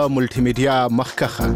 ملټی میډیا مخکخه.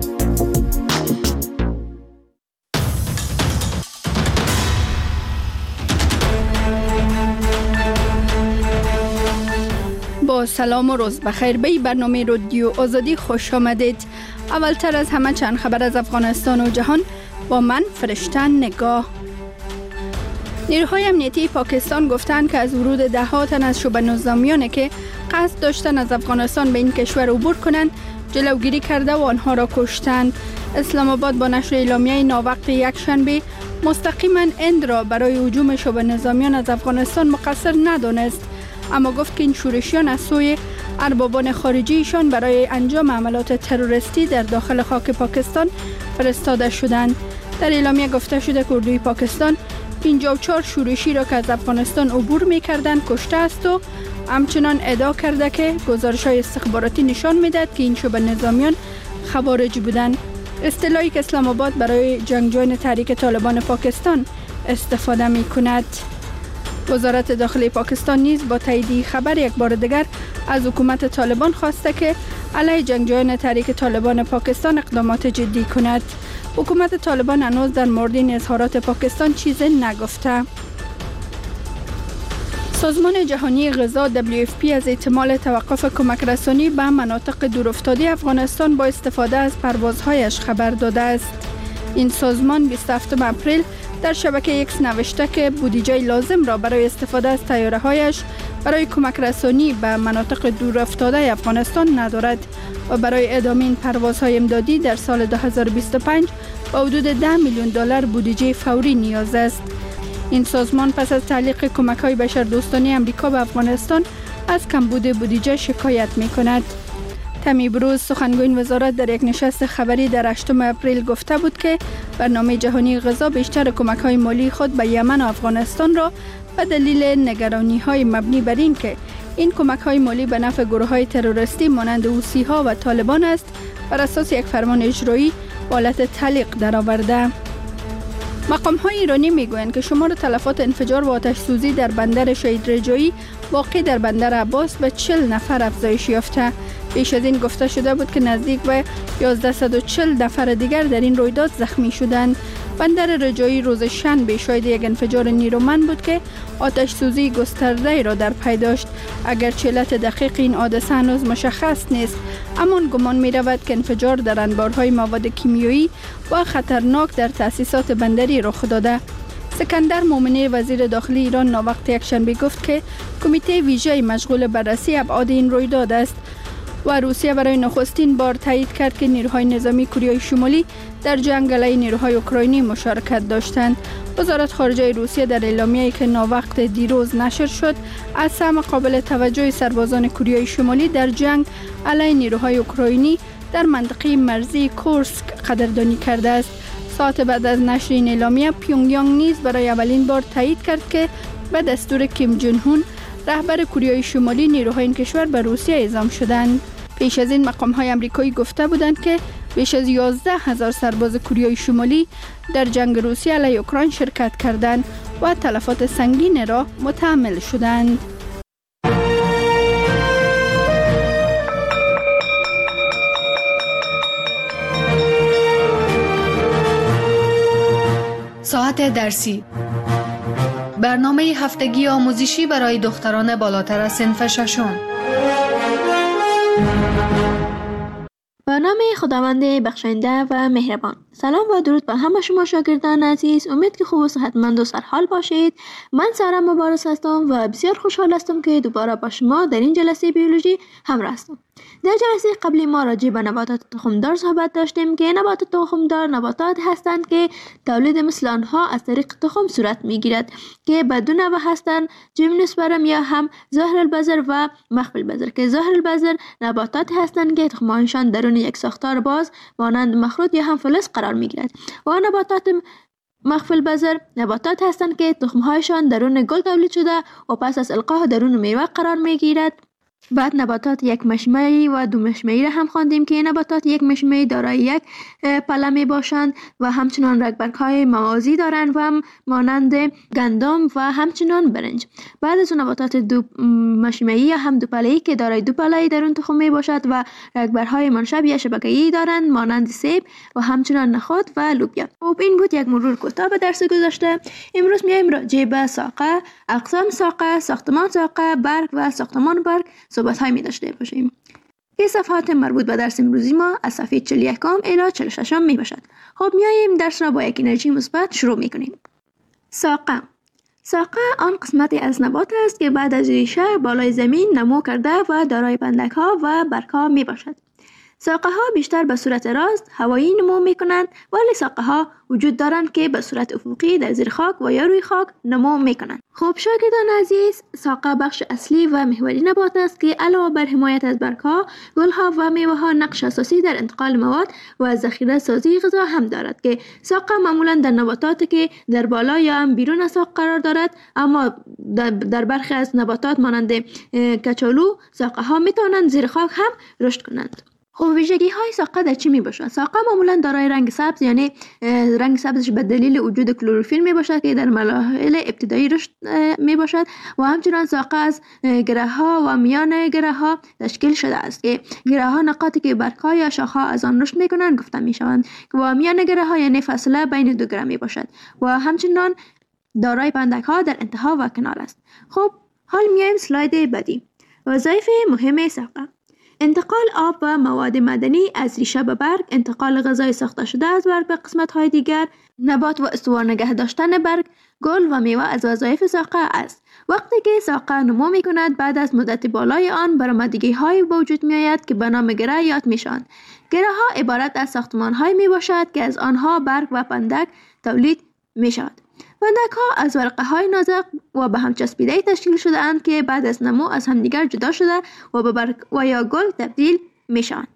با سلام و روز بخیر به برنامه رادیو آزادی خوش آمدید. اولتر از همه چند خبر از افغانستان و جهان با من فرشته نگاه. نیروهای امنیتی پاکستان گفتند که از ورود ده‌ها تن از شبه نظامیانی که قصد داشتن از افغانستان به این کشور عبور کنند جلوگیری کرده و آنها را کشتند. اسلام آباد با نشر اعلامیه ناوقت یکشنبه مستقیما هند را برای هجوم شبه نظامیان از افغانستان مقصر ندانست، اما گفت که این شورشیان از سوی اربابان خارجیشان برای انجام عملات تروریستی در داخل خاک پاکستان فرستاده شدند. در اعلامیه گفته شده که اردوی پاکستان 54 شورشی را که از افغانستان عبور می‌کردند کشته است و همچنان ادعا کرده که گزارش‌های استخباراتی نشان می‌دهد که این شبه نظامیان خوارج بودند. اصطلاحی که اسلام آباد برای جنگجویان تحریک طالبان پاکستان استفاده می‌کند. وزارت داخلی پاکستان نیز با تایید خبر یک بار دیگر از حکومت طالبان خواسته که علیه جنگجویان تحریک طالبان پاکستان اقدامات جدی کند. حکومت طالبان هنوز در مورد این اظهارات پاکستان چیزی نگفته. سازمان جهانی غذا WFP از احتمال توقف کمک رسانی به مناطق دورافتاده افغانستان با استفاده از پروازهایش خبر داده است. این سازمان 27 اپریل در شبکه X نوشته که بودجه لازم را برای استفاده از طیاره‌هایش برای کمک رسانی به مناطق دورافتاده افغانستان ندارد و برای ادامه این پروازهای امدادی در سال 2025 با حدود $10 میلیون بودجه فوری نیاز است. این سازمان پس از تعلیق کمک‌های بشردوستانه آمریکا به افغانستان از کمبود بودجه شکایت می‌کند. تمی بروز سخنگوی وزارت در یک نشست خبری در 8 اپریل گفته بود که برنامه جهانی غذا بیشتر کمک‌های مالی خود به یمن و افغانستان را به دلیل نگرانی‌های مبنی بر این که این کمک‌های مالی به نفع گروه‌های تروریستی مانند حوثی‌ها و طالبان است بر اساس یک فرمان اجرایی به حالت تعلیق درآورده. مقام‌های ایرانی می‌گویند که شمار تلفات انفجار و آتش‌سوزی در بندر شهید رجایی واقع در بندر عباس به 40 نفر افزایش یافته. پیش از این گفته شده بود که نزدیک به 1140 نفر دیگر در این رویداد زخمی شدند. بندر رجایی روز شنبه شاهد یک انفجار نیرومند بود که آتش سوزی گسترده را در پی داشت. اگرچه علت دقیق این حادثه هنوز مشخص نیست، اما گمان می رود که انفجار در انبارهای مواد کیمیایی و خطرناک در تأسیسات بندری رخ داده. سکندر مومنی وزیر داخلی ایران ناوقت یکشنبه گفت که کمیته ویژه مشغول بررسی ابعاد این رویداد است و روسیه برای نخستین بار تایید کرد که نیروهای نظامی کره شمالی در جنگ علیه نیروهای اوکراینی مشارکت داشتند. وزارت خارجه روسیه در اعلامیه‌ای که ناوقت دیروز نشر شد از سهم قابل توجه سربازان کره شمالی در جنگ علیه نیروهای اوکراینی در منطقه مرزی کورسک قدردانی کرده است. ساعت بعد از نشر این اعلامیه پیونگیانگ نیز برای اولین بار تایید کرد که به دستور کیم جون هون رهبر کره شمالی نیروهای این کشور به روسیه اعزام شدند. پیش از این مقام‌های آمریکایی گفته بودند که بیش از 11,000 سرباز کره شمالی در جنگ روسیه علیه اوکراین شرکت کردند و تلفات سنگین را متحمل شدند. ساعت درسی، برنامه هفتگی آموزشی برای دختران بالاتر از صنف ششم. به نام خداوند بخشنده و مهربان. سلام و درود به همه شما شاگردان عزیز. امید که خوب و صحتمند و سرحال باشید. من سارا مبارز هستم و بسیار خوشحال هستم که دوباره با شما در این جلسه بیولوژی همراه هستم. در جلسه قبلی ما راجع به نباتات تخمدار صحبت داشتیم که نباتات تخمدار نباتات هستند که تولید مثل آنها از طریق تخم صورت میگیرد که به دو نوع هستند: جیمنوسپرم یا هم ظاهر البذر و مخفی البذر، که ظاهر البذر نباتات هستند که تخمهایشان درون یک ساختار باز مانند مخروط یا هم فلز قرار میگیرد و نباتات مخفی البذر نباتات هستند که تخمهایشان درون گل تولید شده و پس از القاح درون میوه قرار میگیرد بعد نباتات یک مشمعی و دو مشمعی را هم خواندیم که نباتات یک مشمعی دارای یک پله می باشند و همچنان رگبرگ‌های موازی دارند و هم مانند گندم و همچنان برنج. بعد از نباتات دو مشمعی یا هم دو پله‌ای که دارای دو پله‌ای درون تخم می باشد و رگبرهای منشب یا شبکه‌ای دارند مانند سیب و همچنان نخود و لوبیا. خب این بود یک مرور کوتاه به درس گذشته. امروز میایم راجع به ساقه، اقسام ساقه، ساختمان ساقه، برگ و ساختمان برگ صحبت های می داشته باشیم. این صفحات مربوط به درس امروزی ما از صفحه 41 الی 46 می باشد. خب میاییم درس را با یک انرژی مثبت شروع می کنیم. ساقه آن قسمتی از نبات است که بعد از ریشه بالای زمین نمو کرده و دارای پندک ها و برگ ها می باشد. ساقه ها بیشتر به صورت راست هوایی نمو می کنند، ولی ساقه ها وجود دارند که به صورت افقی در زیر خاک و یا روی خاک نمو می کنند. خب شاگردان عزیز، ساقه بخش اصلی و محوری نبات است که علاوه بر حمایت از برگ‌ها، گل‌ها و میوه‌ها نقش اساسی در انتقال مواد و ذخیره سازی غذا هم دارد که ساقه معمولا در نباتاتی که در بالا یا هم بیرون از ساق قرار دارد، اما در برخی از نباتات مانند کچالو ساقه ها می توانند زیر خاک هم رشد کنند. خب ویژگی های ساقه در چی می باشد؟ ساقه معمولا دارای رنگ سبز، یعنی رنگ سبزش به دلیل وجود کلروفیل می باشد که در مراحل ابتدایی رشد می باشد و همچنان ساقه از گره ها و میان گره ها تشکیل شده است که گره ها نقاطی که برگ ها یا شاخه ها از آن رشد می کنند گفته می شوند و میان گره ها یعنی فاصله بین دو گره می باشد و همچنان دارای پندک ها در انتها و کنار است. خب حال میایم سلاید بعدی. وظایف مهم ساقه: انتقال آب و مواد معدنی از ریشه به برگ، انتقال غذای ساخته شده از برگ به قسمت‌های دیگر، نبات و استوار نگه داشتن برگ، گل و میوه از وظایف ساقه است. وقتی که ساقه نمو می کند، بعد از مدت بالای آن برآمدگی های به وجود می آید که به نام گره یاد می شوند. گره ها عبارت از ساختمان های می باشد که از آنها برگ و پندک تولید می شود. پندک ها از ورقه های نازک و به هم چسبیده تشکیل شده اند که بعد از نمو از همدیگر جدا شده و به برگ و یا گل تبدیل می شوند.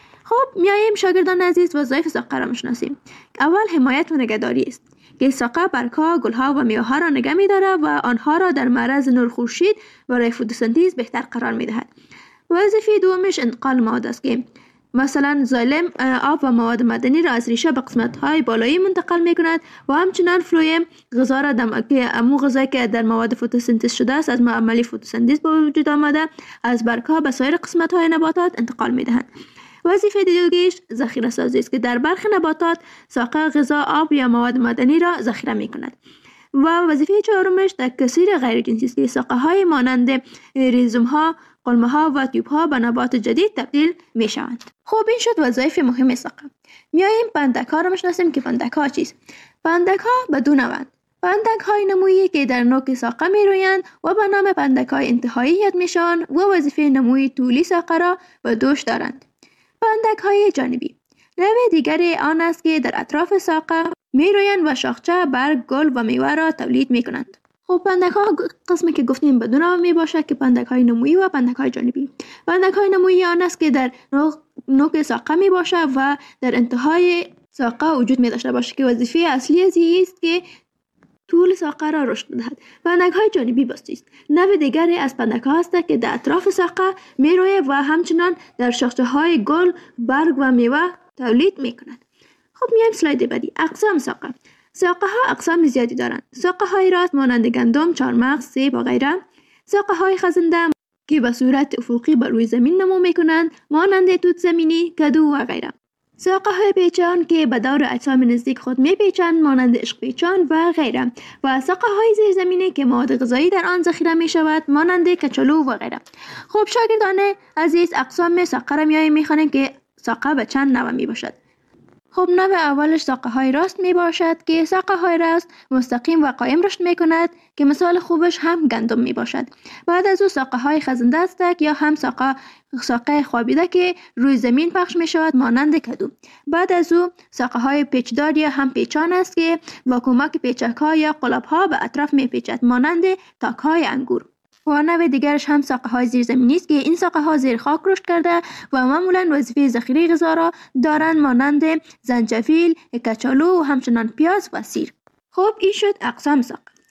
خب میاییم شاگردان عزیز وظایف ساقه را میشناسیم. اول حمایت و نگهداری است که ساقه برگ‌ها، گل‌ها و میوه‌ها را نگه می‌دارد و آنها را در معرض نور خورشید برای فتوسنتز بهتر قرار می‌دهد. وظیفه دومش انتقال مواد است که مثلا زایلم آب و مواد معدنی را از ریشه به قسمت‌های بالایی منتقل می‌کند و همچنان فلویم غذا را که امو غذایی که در مواد فتوسنتز شده است از عملی فتوسنتز به وجود آمده از برگ‌ها به سایر قسمت‌های نباتات انتقال می‌دهند. وظیفه دیگه‌اش ذخیره سازی است که در برخی نباتات ساقه غذا، آب یا مواد معدنی را ذخیره می‌کند. و وظیفه چهارمش تکثیر غیر جنسی است که ساقه های مانند ریزوم ها، قلمه ها و تیوب ها به نبات جدید تبدیل می شوند. خب این شد وظایف مهم ساقه. میاییم پندک ها را میشناسیم که پندک ها چیست؟ پندک ها به دو نوعند. پندک های نمویی که در نوک ساقه می رویند و به نام پندک های انتهایی یاد می شوند و وظیفه نموی طولی ساقه را به دوش دارند. پندک های جانبی نوع دیگری آن است که در اطراف ساقه می رویند و شاخچه، برگ، گل و میوه را تولید می کنند. خب پندک ها قسمی که گفتیم به دو نوع می باشد که پندک های نمویی و پندک های جانبی. پندک های نمویی آن است که در نوک ساقه می باشد و در انتهای ساقه وجود می داشته باشد که وظیفه اصلی از است که طول ساقه را رشد دهد. پندک های جانبی بسته است. نوع دیگری از پندک ها هست که در اطراف ساقه می روید و همچنان در شاخچه های گل، برگ و میوه تولید می کند. خب میایم سلاید بعدی. اقسام ساقه. ساقه ها اقسام زیادی دارند. ساقه های راست مانند گندم، چهارمغز، سیب و غیره. ساقه های خزنده که به صورت افقی بر روی زمین نمو می کنند مانند توت زمینی، کدو و غیره. ساقه های پیچان که به دور اجسام نزدیک خود می پیچند مانند عشق پیچان و غیره. و ساقه های زیرزمینی که مواد غذایی در آن ذخیره می شود مانند کچالو و غیره. خب شاگردان عزیز اقسام ساقه را میاییم میخوانیم که ساقه به چند نوع می باشد. خب نوع اولش ساقه های راست می باشد که ساقه های راست مستقیم و قایم رشد می کند که مثال خوبش هم گندم می باشد. بعد از او ساقه های خزنده است یا هم ساقه خوابیده که روی زمین پخش می شود مانند کدو. بعد از او ساقه های پیچدار یا هم پیچان است که با کمک پیچک ها یا قلاب ها به اطراف می پیچد مانند تاک های انگور. و نوع دیگرش هم ساقه های زیرزمینی است که این ساقه ها زیر خاک رشد کرده و معمولا وظیفه ذخیره غذا را دارند مانند زنجفیل، کچالو و همچنان پیاز و سیر. خب این شد اقسام ساقه.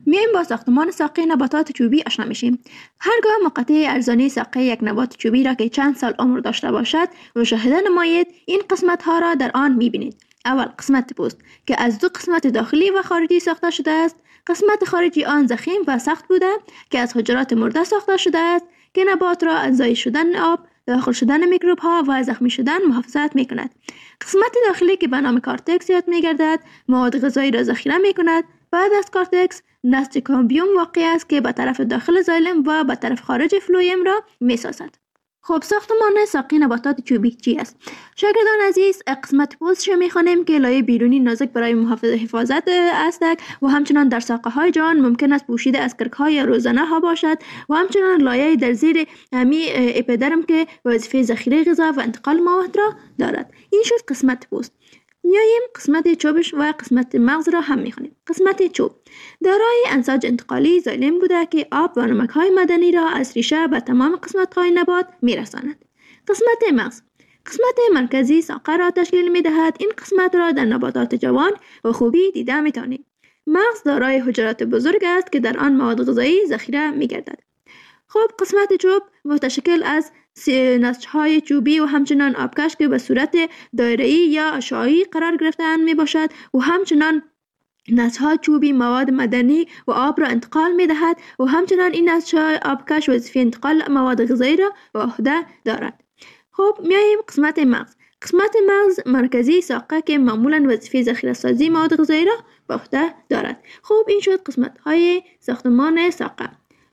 میایم با ساختمان ساقه نباتات چوبی آشنا میشیم. هرگاه مقطع ارزانی ساقه یک نبات چوبی را که چند سال عمر داشته باشد مشاهده نمایید، این قسمت ها را در آن میبینید. اول قسمت پوست که از دو قسمت داخلی و خارجی ساخته شده است. قسمت خارجی آن ضخیم و سخت بوده که از حجرات مرده ساخته شده است که نبات را از ضایع شدن آب، داخل شدن میکروب ها و زخمی شدن محافظت می کند. قسمت داخلی که به نام کارتکس یاد می گردد مواد غذایی را ذخیره می کند. بعد از کارتکس نسج کامبیوم واقع است که به طرف داخل زایلم و به طرف خارج فلویم را می سازد. خب ساختمان ساقه نباتات چوبی چی است؟ شاگردان عزیز، قسمت پوستش می خوانیم که لایه بیرونی نازک برای حفاظت است و همچنان در ساقه های جان ممکن است پوشیده از کرک های روزانه ها باشد و همچنان لایه در زیر همی اپیدرم که وظیفه ذخیره غذا و انتقال مواد را دارد. این شد قسمت پوست. میاییم قسمت چوبش و قسمت مغز را هم میخوانیم. قسمت چوب دارای انساج انتقالی زایلم بوده که آب و نمک های معدنی را از ریشه به تمام قسمت های نبات میرساند. قسمت مغز قسمت مرکزی ساقه را تشکیل میدهد. این قسمت را در نباتات جوان و خوبی دیده میتوانید. مغز دارای حجرات بزرگ است که در آن مواد غذایی ذخیره میگردد. خب قسمت چوب متشکل از نسج‌های چوبی و همچنان آبکش که به صورت دایره‌ای یا اشعاعی قرار گرفته‌اند می باشد و همچنان نسج‌های چوبی مواد معدنی و آب را انتقال می دهد و همچنان این نسج‌های آبکش وظیفه انتقال مواد غذایی را به عهده دارد. خب میاییم قسمت مغز. قسمت مغز مرکزی ساقه که معمولاً وظیفه ذخیره سازی مواد غذایی را به عهده دارد. خب این شد قسمت‌های ساختمان ساقه.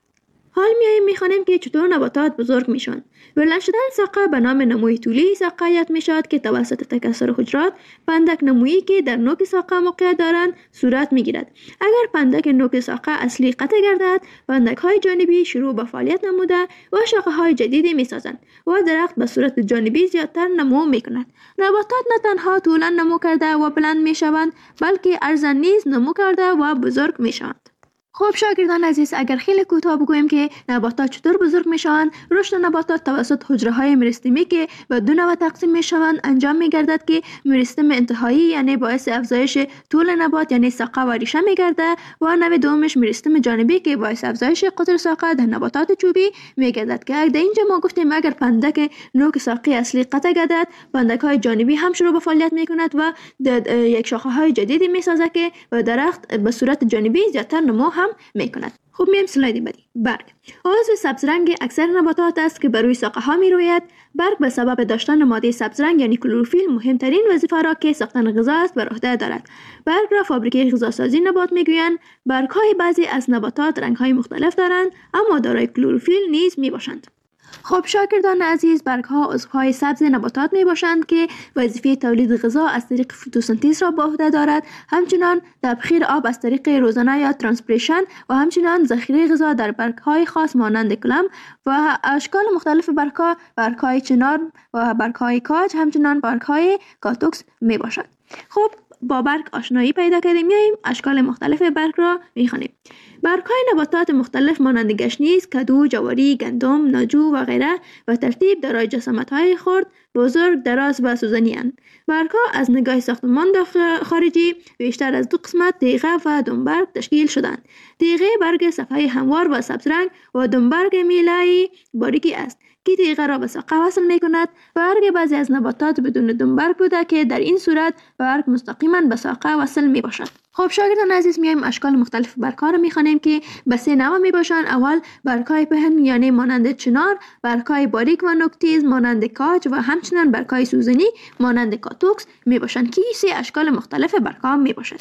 حال میخوانیم که چطور نباتات بزرگ میشن. بلند شدن ساقه به نام نموی طولی ساقه یاد میشد که توسط تکثر حجرات پندک نمویی که در نوک ساقه موقعیت دارند صورت میگیرد. اگر پندک نوک ساقه اصلی قطع گردد، پندک های جانبی شروع به فعالیت نموده و شاخه های جدیدی میسازند و درخت به صورت جانبی زیادتر نمو میکند. نباتات نه تنها طولا نمو کرده و بلند میشوند، بلکه عرضاً نیز نمو کرده و بزرگ میشوند. خب شاگردان عزیز، اگر خیلی کوتاه بگویم که نباتات چطور بزرگ میشوند، رشد نباتات توسط حجره های مریستمی که به دو نوع تقسیم میشوند انجام میگردد که مریستم انتهایی یعنی باعث افزایش طول نبات یعنی ساقه و ریشه میگرده و نوع دومش مریستم جانبی که باعث افزایش قطر ساقه در نباتات چوبی میگردد که در اینجا ما گفتیم اگر پندک نوک ساقه اصلی قطع گردد، پندک های جانبی هم شروع به فعالیت میکند و یک شاخه های جدیدی میسازد که و درخت به صورت جانبی زیادتر نمو هم میکند. خب میایم سلاید بعدی. برگ عضو سبز رنگ اکثر نباتات است که بر روی ساقه ها می روید. برگ به سبب داشتن ماده سبز رنگ یعنی کلروفیل مهمترین وظیفه را که ساختن غذا است بر عهده دارد. برگ را فابریکه غذاسازی نبات میگویند. برگ های بعضی از نباتات رنگ های مختلف دارند اما دارای کلروفیل نیز می باشند. خب شاگردان عزیز، برگ ها عضوهای سبز نباتات می باشند که وظیفه تولید غذا از طریق فتوسنتز را به عهده دارد، همچنان تبخیر آب از طریق روزانه یا ترانسپیریشن و همچنان ذخیره غذا در برگ های خاص مانند کلم و اشکال مختلف برگ های چنار و برگ های کاج، همچنان برگ های کاتوکس می باشد. خب با برگ آشنایی پیدا کردیم، میاییم اشکال مختلف برگ را میخوانیم. برگ‌های نباتات مختلف مانند گشنیز، کدو، جواری، گندم، ناجو و غیره و ترتیب دارای جسامت‌های خرد، بزرگ، دراز و سوزنی اند. برگ‌ها از نگاه ساختمان خارجی بیشتر از دو قسمت تیغه و دنبرگ تشکیل شدند. تیغه برگ صفحه هموار و سبز رنگ و دنبرگ میله‌ای باریکی است که تیغه را به ساقه وصل می کند. برگ بعضی از نباتات بدون دنبرگ بوده که در این صورت برگ مستقیما به ساقه وصل می باشد. خب شاگردان عزیز، میایم اشکال مختلف برگ‌ها را می‌خوانیم که به سه نوع میباشند. اول برگ‌های پهن یعنی مانند چنار، برگ‌های باریک و نوک‌تیز مانند کاج و همچنین برگ‌های سوزنی مانند کاتوکس میباشند که سه اشکال مختلف برگ‌ها میباشد.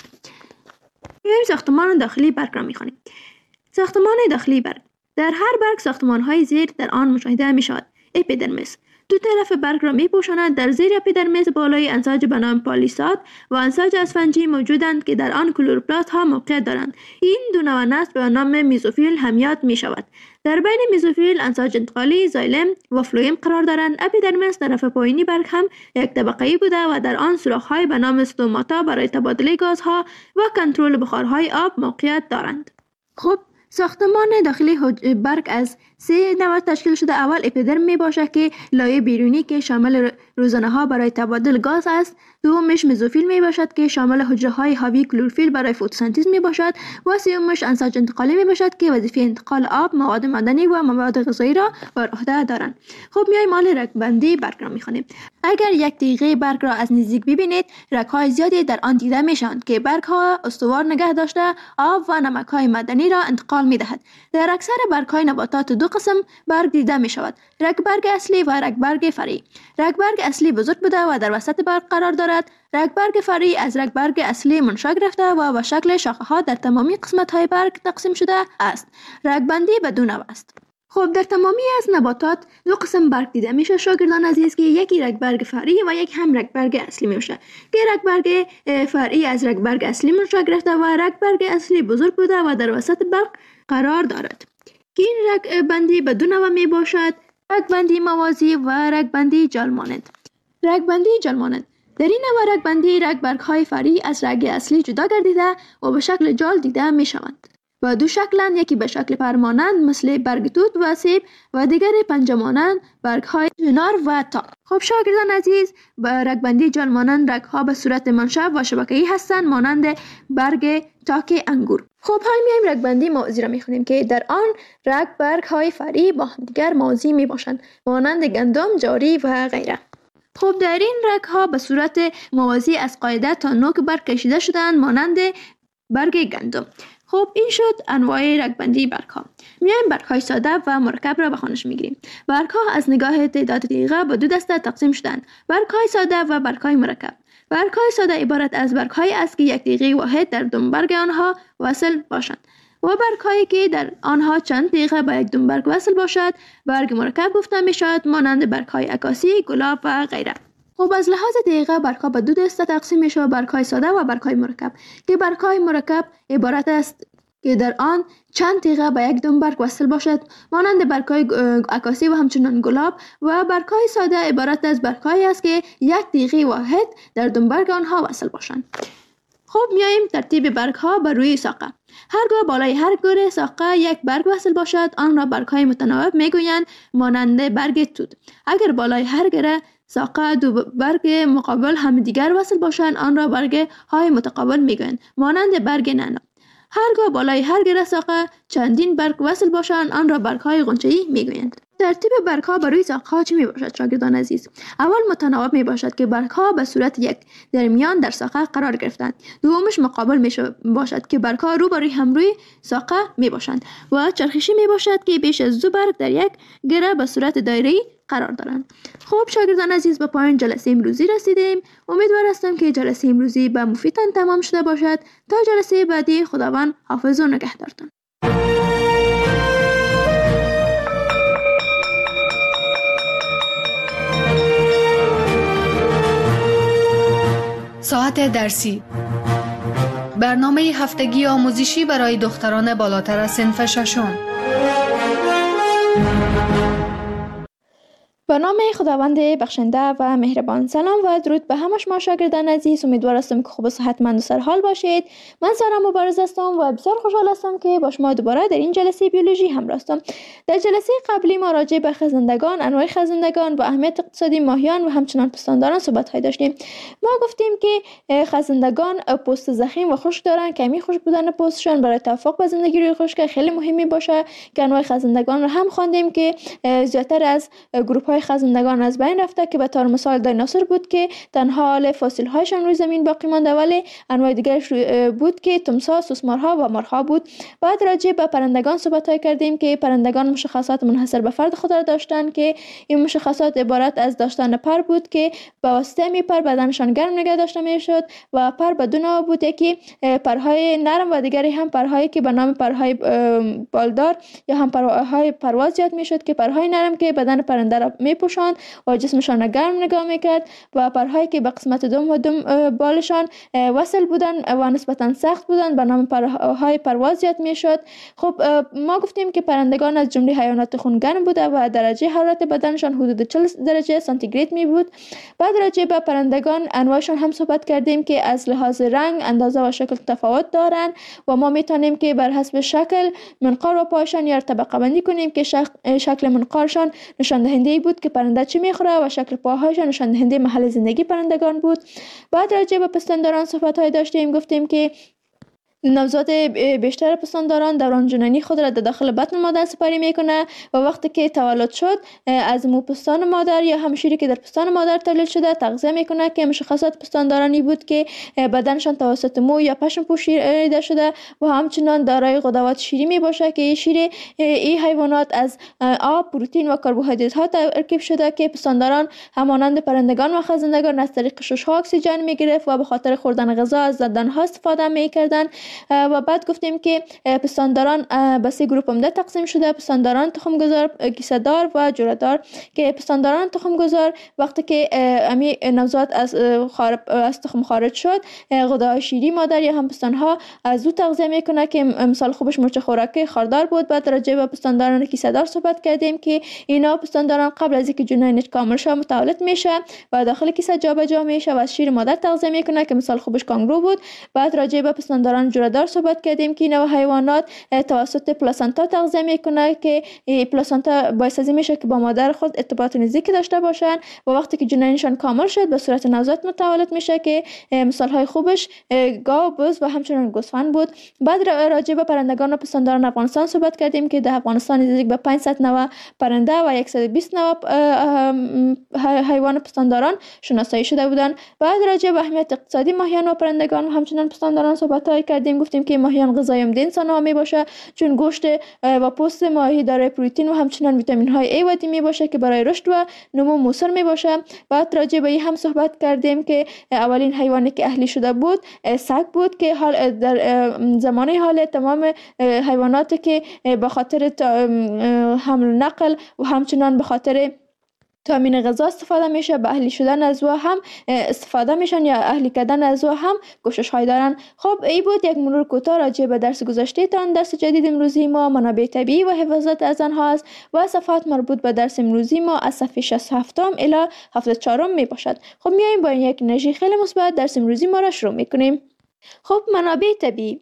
میایم ساختمان داخلی برگ را می‌خوانیم. ساختمان داخلی برگ در هر برگ ساختمان‌های زیر در آن مشاهده می‌شود. اپیدرمیس دو طرف برگ را می‌پوشاند. در زیر اپیدرمیس بالای انساج به نام پالیساد و انساج اسفنجی موجودند که در آن کلوروپلاست ها موقعیت دارند. این دو نوع نسل به نام میزوفیل هم یاد می‌شود. در بین میزوفیل انساج انتقالی، زایلم و فلویم قرار دارند. اپیدرمیس طرف پایینی برگ هم یک طبقه‌ای بوده و در آن سوراخ‌های به نام استوماتا برای تبادله گازها و کنترل بخارهای آب موقعیت دارند. خب ساختمان داخلی برگ از 3 نوع تشکیل شده. اول اپیدرم می باشد که لایه بیرونی که شامل روزنه ها برای تبادل گاز است. دومش مزوفیل می باشد که شامل حجره های حاوی کلروفیل برای فتوسنتز می باشد و سومش انساج انتقالی می باشد که وظیفه انتقال آب، مواد معدنی و مواد غذایی را بر عهده دارند. خب میایم مال رگبندی برگ را میخوانیم. اگر یک تیغه برگ را از نزدیک ببینید، رگ‌های زیادی در آن دیده میشوند که برگ‌ها استوار نگه داشته آب و نمک‌های معدنی را انتقال می‌دهد. در اکثر برگ‌های نباتات 2 قسم برگ دیده می‌شود: رگ برگ اصلی و رگ برگ فرعی. رگ برگ اصلی بزرگ بوده و در وسط برگ قرار دارد. رگ برگ فرعی از رگ برگ اصلی منشأ گرفته و به شکل شاخه‌ها در تمامی قسمت‌های برگ تقسیم شده است. رگ بندی به 2 نوع است. خب در تمامی از نباتات 2 قسم برگ دیده میشه شاگردان عزیز که یکی رگ برگ فرعی و یک هم رگ برگ اصلی میشه که رگ برگ فرعی از رگ برگ اصلی منشأ گرفته و رگ برگ اصلی بزرگ بوده و در وسط برگ قرار دارد که این رگ بندی به 2 نوع می باشد: رگ بندی موازی و رگ بندی جال مانند. رگ بندی جال مانند: در این نوع رگ بندی رگ برگ های فرعی از رگ اصلی جدا گردیده و به شکل جال دیده می شوند و 2 شکلند، یکی به شکل پرمانند مثل برگ توت و سیب و دیگر پنجه مانند برگ های چنار و تاک. خب شاگردان عزیز، به رگ بندی جال مانند رگ ها به صورت منشأ و شبکه‌ای هستند مانند برگ تاک انگور. خب حال میایم رگ بندی موازی را میخونیم که در آن رگ برگ های فرعی با همدیگر موازی می باشند مانند گندم، جاری و غیره. خب در این رگ ها به صورت موازی از قاعده تا نوک برگ کشیده شدند مانند برگ گندم. خب این شد انواع رگبندی برگ ها. میایم برگ های ساده و مرکب را به خوانش میگیریم. برگ ها از نگاه تعداد تیغه به 2 دسته تقسیم شدند: برگ های ساده و برگ های مرکب. برگ های ساده عبارت از برگ های است که یک تیغه واحد در دنبرگ آنها وصل باشند و برگ هایی که در آنها چند تیغه به یک دنبرگ وصل باشد برگ مرکب گفته می شود مانند برگ های عکاسی، گلاب و غیره. خب از لحاظ دقیقه برگ ها به 2 دسته تقسیم می شود: برگ های ساده و برگ های مرکب که برگ های مرکب عبارت است که در آن چند تیغه به یک دنبرگ وصل باشد مانند برگ های عکاسی و همچنان گلاب، و برگ های ساده عبارت از برگ هایی است که یک تیغه واحد در دنبرگ آنها وصل باشند. خب میاییم ترتیب برگ ها بر روی ساقه. هرگاه بالای هر گره ساقه یک برگ وصل باشد آن را برگ های متناوب میگویند مانند برگ توت. اگر بالای هر گره ساقه 2 برگ مقابل همدیگر وصل باشند آن را برگ های متقابل میگویند مانند برگ نعنا. هرگاه بالای هر گره ساقه چندین برگ وصل باشند آن را برگ های غنچه‌ای میگویند. ترتیب برگ ها بر روی ساقه ها چی می باشد شاگردان عزیز؟ اول متناوب می باشد که برگ ها به صورت یک در میان در ساقه قرار گرفتند. دومش مقابل می باشد که برگ ها روبروی همروی ساقه می باشند و چرخشی می باشد که بیش از 2 برگ در یک گره به صورت دایره‌ای قرار دارند. خب شاگردان عزیز، به پایان جلسه امروزی رسیدیم. امیدوار هستم که جلسه امروزی به مفیدتان تمام شده باشد. تا جلسه بعدی، خداوند حافظ و نگهدارتان. ساعت درسی، برنامه هفتگی آموزشی برای دختران بالاتر از صنف 6. به نام خداوند بخشنده و مهربان. سلام و درود به همه شما شاگردان عزیز. امیدوار هستم که خوب و صحتمند و سرحال باشید. من سارا مبارز هستم و بسیار خوشحال هستم که با شما دوباره در این جلسه بیولوژی همراه هستم. در جلسه قبلی ما راجع به خزندگان، انواع خزندگان و اهمیت اقتصادی ماهیان و همچنان پستانداران صحبت داشتیم. ما گفتیم که خزندگان پوست ضخیم و خشک دارند. کمی خشک بودن پوستشان برای توافق با زندگی روی خشک خیلی مهمی باشه که انواع خزندگان رو هم خواندیم که زیادتر از گروه خزندگان از بین رفته که به طور مثال دایناسور بود که تنها حال فسیل هایشان روی زمین باقی مانده، ولی انواع دیگرش بود که تمساح، سوسمارها و مارها بود. بعد راجع به پرندگان صحبت کردیم که پرندگان مشخصات منحصر به فرد خود را داشتند که این مشخصات عبارت از داشتن پر بود که به واسطه می پر بدنشان گرم نگه داشته می شد و پر به 2 نوع بود، یکی پرهای نرم و دیگری هم پرهایی که به نام پرهای بالدار یا هم پرهای پرواز یاد می شد که پرهای نرم که بدن پرنده را می میپوشاند و جسمشان را گرم نگاه میکرد و پرهایی که به قسمت دوم و بالشان وصل بودند و نسبتا سخت بودند به نام پرهای پرواز یاد میشد. خب ما گفتیم که پرندگان از جمله حیوانات خونگرم بوده و درجه حرارت بدنشان حدود 40 درجه سانتیگراد می بود. بعد راجع به پرندگان انواعشان هم صحبت کردیم که از لحاظ رنگ، اندازه و شکل تفاوت دارند و ما میتونیم که بر حسب شکل منقار و پایشان یا طبقه بندی کنیم که شکل منقارشان نشان دهنده بود که پرنده چی میخوره و شکل پاهایشان نشان دهنده محل زندگی پرندگان بود. بعد راجع به پستانداران صحبت های داشتیم، گفتیم که نوزاد بیشتر پستانداران دوران جنینی خود را در داخل بطن مادر سپری میکنه و وقتی که تولد شد از مو پستان مادر یا هم شیری که در پستان مادر تولید شده تغذیه میکنه که مشخصات پستاندارانی بود که بدنشان توسط مو یا پشم پوشیده شده و همچنان دارای غدوات شیری می باشه که شیر این حیوانات از آب، پروتئین و کربوهیدرات ها ترکیب شده که پستانداران همانند پرندگان و خزندگان از طریق شش ها اکسیژن میگرفت و به خاطر خوردن غذا از دندان ها استفاده میکردن. و بعد گفتیم که پستانداران به 3 گروه عمده تقسیم شده: پستانداران تخمگذار، کیسه دار و جوره دار. که پستانداران تخمگذار وقتی که امی نوزاد از تخم خارج شد، غده‌های شیری مادر یا هم پستانها از او تغذیه میکنه که مثال خوبش مرچ خوراکی خاردار بود. بعد راجع به پستانداران کیسه دار صحبت کردیم که اینا پستانداران قبل از اینکه جنینش کامل شه متولد میشه و داخل کیسه جابجا میشه و از شیر مادر تغذیه میکنه که مثال خوبش کانگرو بود. بعد راجع به پستانداران جوره دار صحبت کردیم که اینا حیوانات توسط پلاسنتا تغذیه میکنه که پلاسنتا باعث از این میشه که با مادر خود ارتباط نزدیکی داشته باشن و وقتی که جنینشان کامل شد به صورت نوزاد متولد میشه که مثال های خوبش گاو، بز و همچنین گوسفند بود. بعد راجع به پرندگان و پستانداران افغانستان صحبت کردیم که در افغانستان نزدیک به 500 نوع پرنده و 120 نوع حیوان پستانداران شناسایی شده بودند. بعد راجع به اهمیت اقتصادی ماهیان و پرندگان و همچنین پستانداران صحبت های کردیم. گفتیم که ماهیان غذای عمده انسان ها می باشه چون گوشت و پوست ماهی دارای پروتئین و همچنین ویتامین های A و D می باشه که برای رشد و نمو موثر می باشه. بعد راجع به این هم صحبت کردیم که اولین حیوانی که اهلی شده بود سگ بود که در زمان حال تمام حیواناتی که به خاطر حمل و نقل و همچنین به خاطر تامین غذا استفاده میشه به اهلی شدن از او هم استفاده میشن یا اهلی کردن از او هم کوشش های دارن. خب این بود یک مرور کوتاه راجع به درس گذشته تان. درس جدید امروزی ما منابع طبیعی و حفاظت از آنها است و صفحات مربوط به درس امروزی ما از صفحه 67 الی 74 می باشد. خب میایم با یک انرژی خیلی مثبت درس امروزی ما را شروع میکنیم. خب منابع طبیعی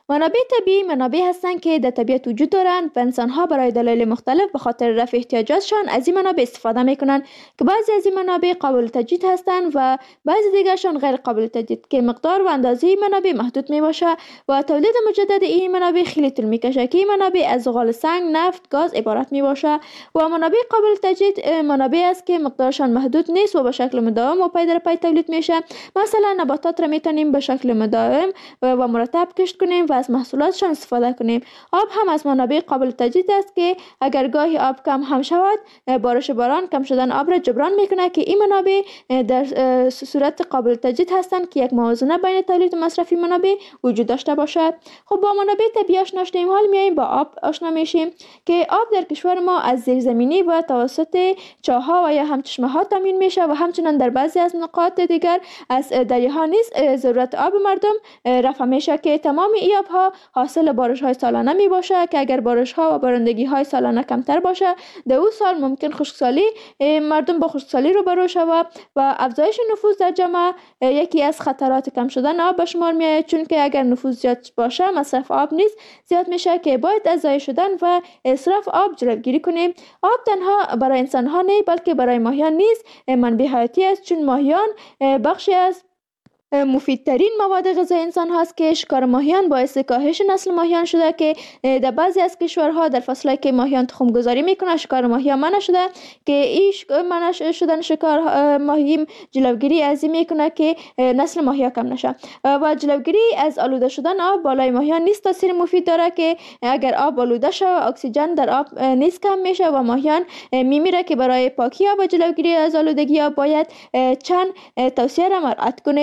منابع هستند که در طبیعت وجود دارند و انسان‌ها برای دلایل مختلف به خاطر رفع احتیاجاتشان از این منابع استفاده میکنند که بعضی از این منابع قابل تجدید هستند و بعضی دیگرشان غیر قابل تجدید که مقدار و اندازه این منابع محدود میباشه و تولید مجدد این منابع خیلی طول میکشه که این منابع از زغال سنگ، نفت، گاز عبارت میباشه و منابع قابل تجدید منابع است که مقدارشان محدود نیست و به شکل مداوم و پی در پی تولید میشه. مثلا نباتات را میتونیم به شکل مداوم و مرتب کشت کنیم و از محصولاتشان استفاده کنیم. آب هم از منابع قابل تجدید است که اگر گاهی آب کم هم شود بارش باران کم شدن آب را جبران میکنه که این منابع در صورت قابل تجدید هستند که یک موازنه بین تولید و مصرف منابع وجود داشته باشد. خب با منابع طبیعی آشنا شدیم، حال میایم با آب آشنا میشیم که آب در کشور ما از زیرزمینی و توسط چاه‌ها و یا هم چشمه‌ها تامین میشه و همچنین در بعضی از نقاط دیگر از دریاها نیز ضرورت آب مردم رفع میشه که تمام این آبها حاصل بارش های سالانه می باشه که اگر بارش ها و بارندگی های سالانه کمتر باشه در اون سال ممکن خشکسالی مردم با خشکسالی روبرو شود و افزایش نفوذ در جامعه یکی از خطرات کم شدن آب به شمار می آید، چون که اگر نفوذ زیاد باشه مصرف آب نیز زیاد میشه که باید از ضایع شدن و اسراف آب جلوگیری کنیم. آب تنها برای انسان ها نه بلکه برای ماهیان نیز منبع حیاتی است، چون ماهیان بخشی از مفیدترین مواد غذایی انسان هاست که شکار ماهیان باعث کاهش نسل ماهیان شده که در بعضی از کشورها در فصلی که ماهیان تخم گذاری میکنه شکار ماهیان منع شده که این منع شدن شکار ماهی جلوگیری از این میکنه که نسل ماهیان کم نشه و جلوگیری از آلوده شدن آب بالای ماهیان نیز تاثیر مفید داره که اگر آب آلوده شه اکسیژن در آب نیز کم میشه و ماهیان میمیره که برای پاکی آب و جلوگیری از آلودگی آب باید چند توصیه را مراعات کنیم.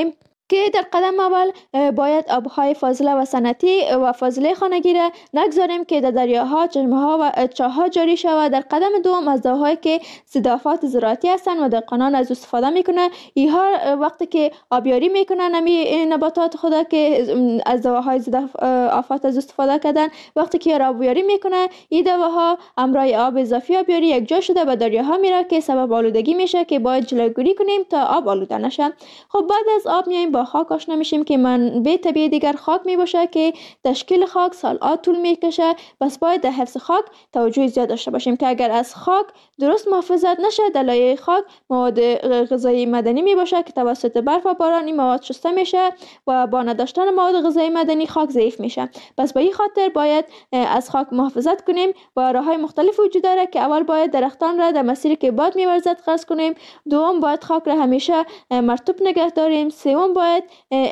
که در قدم اول باید آبهای فاضله و صنعتی و فاضله خانگی را نگذاریم که در دریاها، چشمه‌ها و چاه‌ها جاری شود. در قدم دوم از دواهایی که ضد آفات زراعتی هستند و دهقانان از استفاده میکنه، اینها وقتی که آبیاری میکنن نباتات خود که از دواهای ضد آفات از استفاده کردن، وقتی که آبیاری میکنه این دواها همراه آب اضافی آبیاری یک جا شده به دریاها میره که سبب آلودگی میشه که باید جلوگیری کنیم تا آب آلوده نشه. خب بعد از آب میایم با خاک آشنا میشیم که منبع طبیعی دیگر خاک میباشه که تشکیل خاک سال‌ها طول میکشه. بس باید در حفظ خاک توجه زیاد داشته باشیم که اگر از خاک درست محافظت نشه، در لایه خاک مواد غذایی معدنی میباشه که توسط برف و باران این مواد شسته میشه و با نداشتن مواد غذایی معدنی خاک ضعیف میشه. پس به این خاطر باید از خاک محافظت کنیم و راههای مختلف وجود داره که اول باید درختان را در مسیری که باد میورزد قطع کنیم، دوم باید خاک را همیشه مرطوب نگه داریم، سوم باید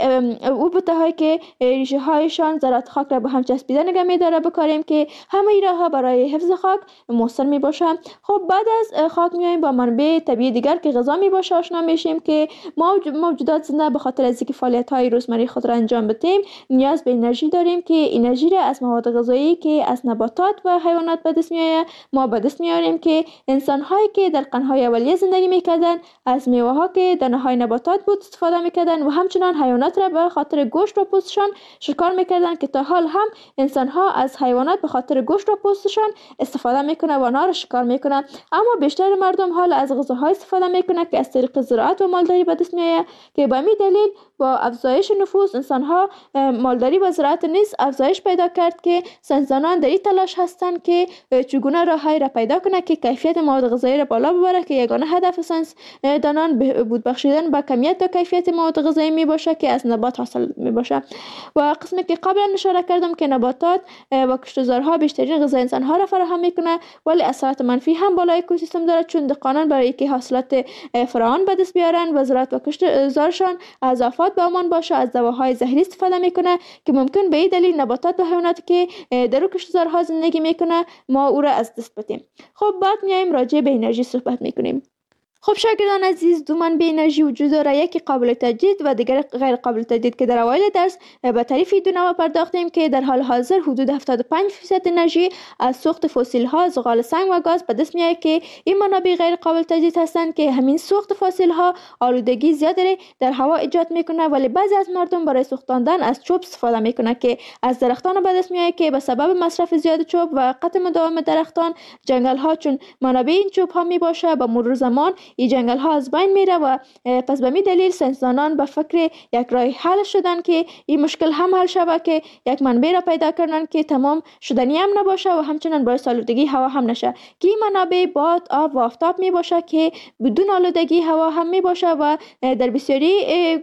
او بوته‌هایی که ریشه هایشان ذرات خاک را به هم چسبیده نگه می‌داره بکاریم که همه این راه‌ها برای حفظ خاک مؤثر میباشه. خب بعد از خاک میایم با منبع طبیعی دیگر که غذا میباشه آشنا میشیم که موجودات زنده به خاطر از اینکه فعالیت‌های روزمره خود را انجام بدیم نیاز به انرژی داریم که انرژی را از مواد غذایی که از نباتات و حیوانات به دست میآید ما به دست میاریم که انسان‌هایی که در قرن‌های اولیه زندگی میکردن از میوه‌ها که دانه‌های نباتات بود استفاده میکردن و همچنان حیوانات را به خاطر گوشت و پوستشان شکار میکردن که تا حال هم انسان‌ها از حیوانات به خاطر گوشت و پوستشان استفاده میکنه و آنها را شکار میکنه. اما بیشتر مردم حال از غذاهای استفاده میکنه که از طریق زراعت و مالداری به دست میآید که به همین دلیل با افزایش نفوس انسان‌ها مالداری و زراعت نیز افزایش پیدا کرد که ساینسدانان در این تلاش هستند که چگونه راه‌هایی را پیدا کنه که کیفیت مواد غذایی را بالا ببره که یگانه هدف ساینسدانان بهبود بخشیدن به کمیت و کیفیت مواد غذایی می باشه که از نبات حاصل می باشه. و قسمی که قبلا اشاره کردم که نباتات و کشتزارها بیشترین غذای انسان‌ها را فراهم میکنه ولی اثرات منفی هم بالای اکوسیستم داره، چون دهقانان برای اینکه حاصلات فراوان به دست بیارن و زراعت و کشتزارشان از آفات به امان باشه از دواهای زهری استفاده میکنه که ممکن به این دلیل نباتات و حیواناتی که در کشتزارها زندگی میکنه ما او را از دست بدیم. خب بعد میایم راجع به انرژی صحبت میکنیم. خب شاگردان عزیز، دو منبع انرژی وجود داره، یکی قابل تجدید و دیگر غیر قابل تجدید که در اوایل درس به تعریف دو نوع پرداختیم که در حال حاضر حدود 75% انرژی از سوخت فسیل ها، زغال سنگ و گاز به دست میاد که این منابع غیر قابل تجدید هستند که همین سوخت فسیل ها آلودگی زیادی در هوا ایجاد میکنه، ولی بعضی از مردم برای سوختاندن از چوب استفاده میکنه که از درختان به دست میاد که به سبب مصرف زیاد چوب و قطع مداوم درختان جنگل ها چون منابع این چوب ها می باشه به مرور زمان این جنگل ها از بین میره و پس به می دلیل ساینسدانان به فکر یک راه حل شدن که این مشکل هم حل شود که یک منبع را پیدا کردن که تمام شدنی هم نباشه و همچنان باعث آلودگی هوا هم نشه که این منابع باد، آب و آفتاب می باشه که بدون آلودگی هوا هم می باشه و در بسیاری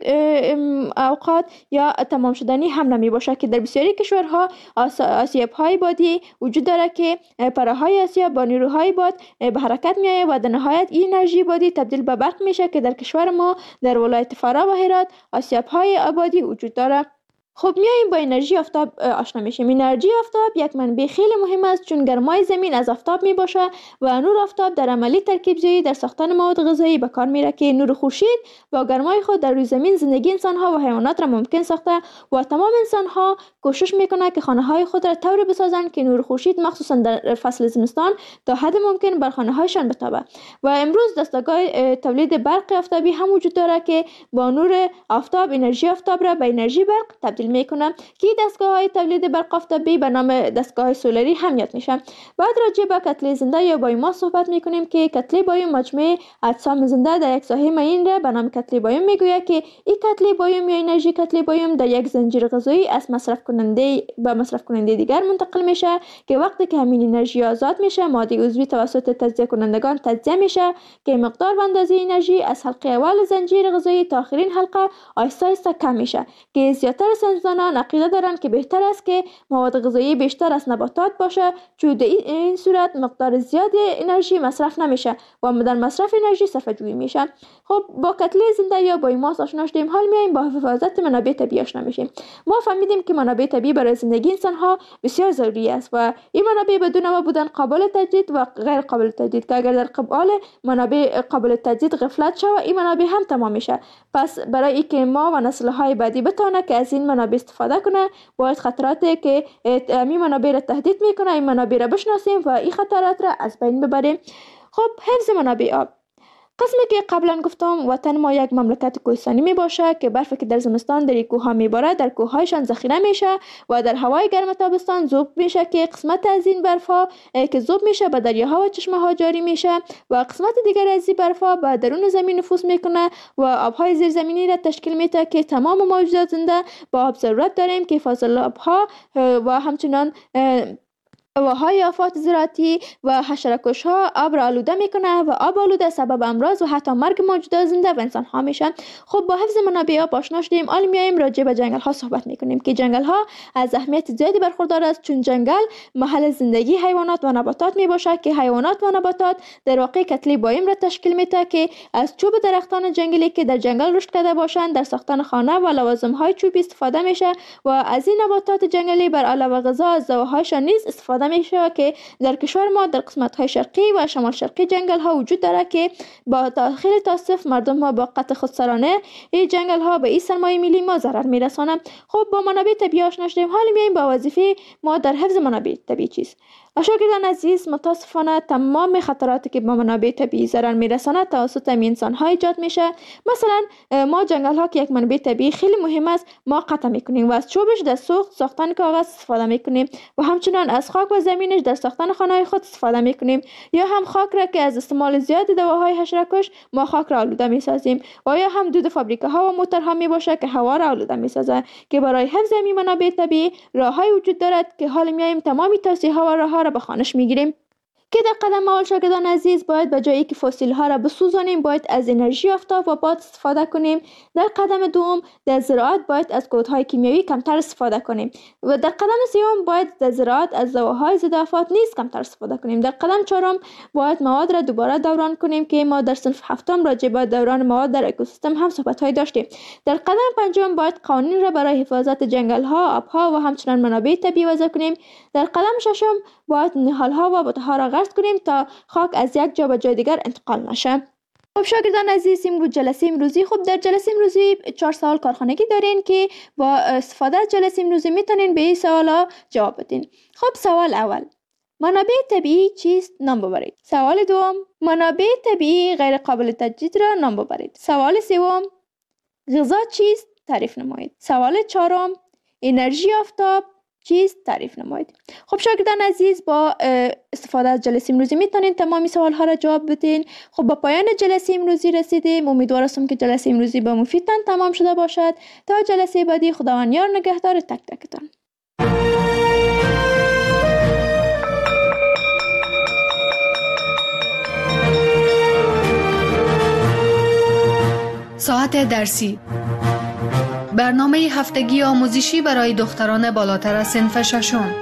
اوقات یا تمام شدنی هم نمی باشه که در بسیاری کشورها آسیاب های بادی وجود داره که پرههای آسیاب با نیروهای باد به حرکت می آید و در نهایت این انرژی بادی تبدیل به برق میشه که در کشور ما در ولایت فرا و هرات آسیاب های آبادی وجود داره. خب میایم با انرژی آفتاب آشنا میشیم. انرژی آفتاب یک منبع خیلی مهم است چون گرمای زمین از آفتاب می باشه و نور آفتاب در عملی ترکیب زایی در ساختن مواد غذایی به کار میره که نور خورشید با گرمای خود در روی زمین زندگی انسان ها و حیوانات را ممکن ساخته و تمام انسان ها کوشش میکنه که خانه های خود را طوری بسازند که نور خورشید مخصوصا در فصل زمستان تا حد ممکن بر خانه هایشان بتابه. و امروز دستگاه تولید برق آفتابی هم وجود داره که با نور آفتاب انرژی آفتاب را به انرژی برق تبدیل میکنم که دستگاه‌های تولید برق آفتابی به نام دستگاه سولری هم یاد میشه. بعد راجع به کتله زنده یا بایوماس صحبت میکنیم که کتله بایوم مجموعه اجسام زنده در یک ساحه معین را به نام کتله بایوم میگوید که این کتله بایوم یا انرژی کتله بایوم در یک زنجیر غذایی از مصرف کننده به مصرف کننده دیگر منتقل میشه که وقتی که همین انرژی آزاد میشه ماده عضوی توسط تجزیه کنندگان تجزیه میشه که مقدار و اندازه انرژی از حلقه اول زنجیر غذایی تا آخرین حلقه آهسته آهسته کم میشه که زیاتر ساینسدانان عقیده دارند که بهتر است که مواد غذایی بیشتر از نباتات باشه، چون در این صورت مقدار زیادی انرژی مصرف نمیشه و در مصرف انرژی صرفه جویی میشه. خب با کتله زنده یا بایوماس آشنا شدیم، حال میایم با حفاظت منابع طبیعی آشنا میشیم. ما فهمیدیم که منابع طبیعی برای زندگی انسان ها بسیار ضروری است و این منابع بدون ما بودن قابل تجدید و غیر قابل تجدید، که اگر در قبال منابع قابل تجدید غفلت شود این منابع هم تمام میشه. پس برای اینکه ما و نسل های بعدی بتونه که از این منابع استفاده کنه، باید خطراتی که این منابع را تهدید میکنه این منابع را بشناسیم و این خطرات را از بین ببریم. خب حفظ منابع آب. قسمی که قبلا گفتم وطن ما یک مملکت کوهستانی می باشه که برفی که در زمستان در کوه ها می باره در کوه هایشان ذخیره میشه و در هوای گرم تابستان ذوب میشه که قسمت از این برف ها که ذوب میشه به دریاها و چشمه ها جاری میشه و قسمت دیگر از این برف ها به درون زمین نفوذ میکنه و آبهای زیرزمینی را تشکیل میده که تمام موجودات زنده با آب ضرورت داریم که فاضلاب ها و همچنان هواهای آفات زراعتی و حشره‌کش ها آب را آلوده میکنه و آب آلوده سبب امراض و حتی مرگ موجودات زنده و انسان ها میشن. خب با حفظ منابع آب آشنا شدیم، حالا میایم راجع به جنگل ها صحبت میکنیم که جنگل ها از اهمیت زیادی برخوردار است، چون جنگل محل زندگی حیوانات و نباتات میباشه که حیوانات و نباتات در واقع کتله بایم را تشکیل میده که از چوب درختان جنگلی که در جنگل رشد کرده باشند در ساختن خانه و لوازم های چوبی استفاده میشه و از این نباتات جنگلی بر علاوه غذا از دواهایشان نیز استفاده میشه که در کشور ما در قسمت های شرقی و شمال شرقی جنگل ها وجود داره که با خیلی تاسف مردم ها با قطع خودسرانه این جنگل ها به این سرمایه ملی ما ضرر میرسانه. خب با منابع طبیعی آشنا شدیم، حالا میایم با وظیفه ما در حفظ منابع طبیعی چیست. شاگردان عزیز، متاسفانه تمام خطراتی که با منابع طبیعی ضرر میرسانه توسط انسان ها ایجاد میشه. مثلا ما جنگل ها که یک منبع طبیعی خیلی مهم است ما قطع میکنیم و از چوبش در ساختن کاغذ استفاده میکنیم و همچنان از خاک و زمینش در ساختن خانه خود استفاده میکنیم، یا هم خاک را که از استعمال زیاد دواهای حشره‌کش ما خاک را آلوده میسازیم، و یا هم دود فابریکه ها و موتورها میباشه که هوا را آلوده میسازه. که برای حفظ این منابع طبیعی راههای وجود دارد که حال میایم تمامی توصیه ها و راهها را به خوانش میگیریم. که در قدم اول شاگردان عزیز باید به جایی که فسیل ها را بسوزانیم باید از انرژی آفتاب و باد استفاده کنیم. در قدم دوم در زراعت باید از کودهای کیمیایی کمتر استفاده کنیم و در قدم سوم باید در زراعت از دواهای ضد آفات نیز کمتر استفاده کنیم. در قدم چهارم باید مواد را دوباره دوران کنیم که ما در صنف هفتم راجع به دوران مواد در اکوسیستم هم صحبت های داشتیم. در قدم پنجم باید قوانین را برای حفاظت جنگل ها، آبها و همچنین منابع طبیعی وضع کنیم. در قدم ششم باید نهال ها و بوته را غرس کنیم تا خاک از یک جا به جای دیگر انتقال نشه. خب شاگردان عزیز، این بود جلسه امروزی. خب در جلسه امروزی 4 سوال کارخانگی دارین که با استفاده از جلسه امروزی میتونین به این سوالا جواب بدین. خب سوال اول، منابع طبیعی چیست؟ نام ببرید. سوال دوم، منابع طبیعی غیر قابل تجدید را نام ببرید. سوال سوم، غذا چیست؟ تعریف نمایید. سوال چهارم، انرژی آفتاب چیست؟ تعریف نمایید. خب شاگردان عزیز، با استفاده از جلسه امروزی میتونین تمامی سوال ها را جواب بدین. خب با پایان جلسه امروزی رسیدیم. امیدوارم که جلسه امروزی با مفیدتان تمام شده باشد. تا جلسه بعدی، خداوند یار نگهدار تک تکتان. ساعت درسی، برنامه هفتگی آموزشی برای دختران بالاتر از صنف ششم.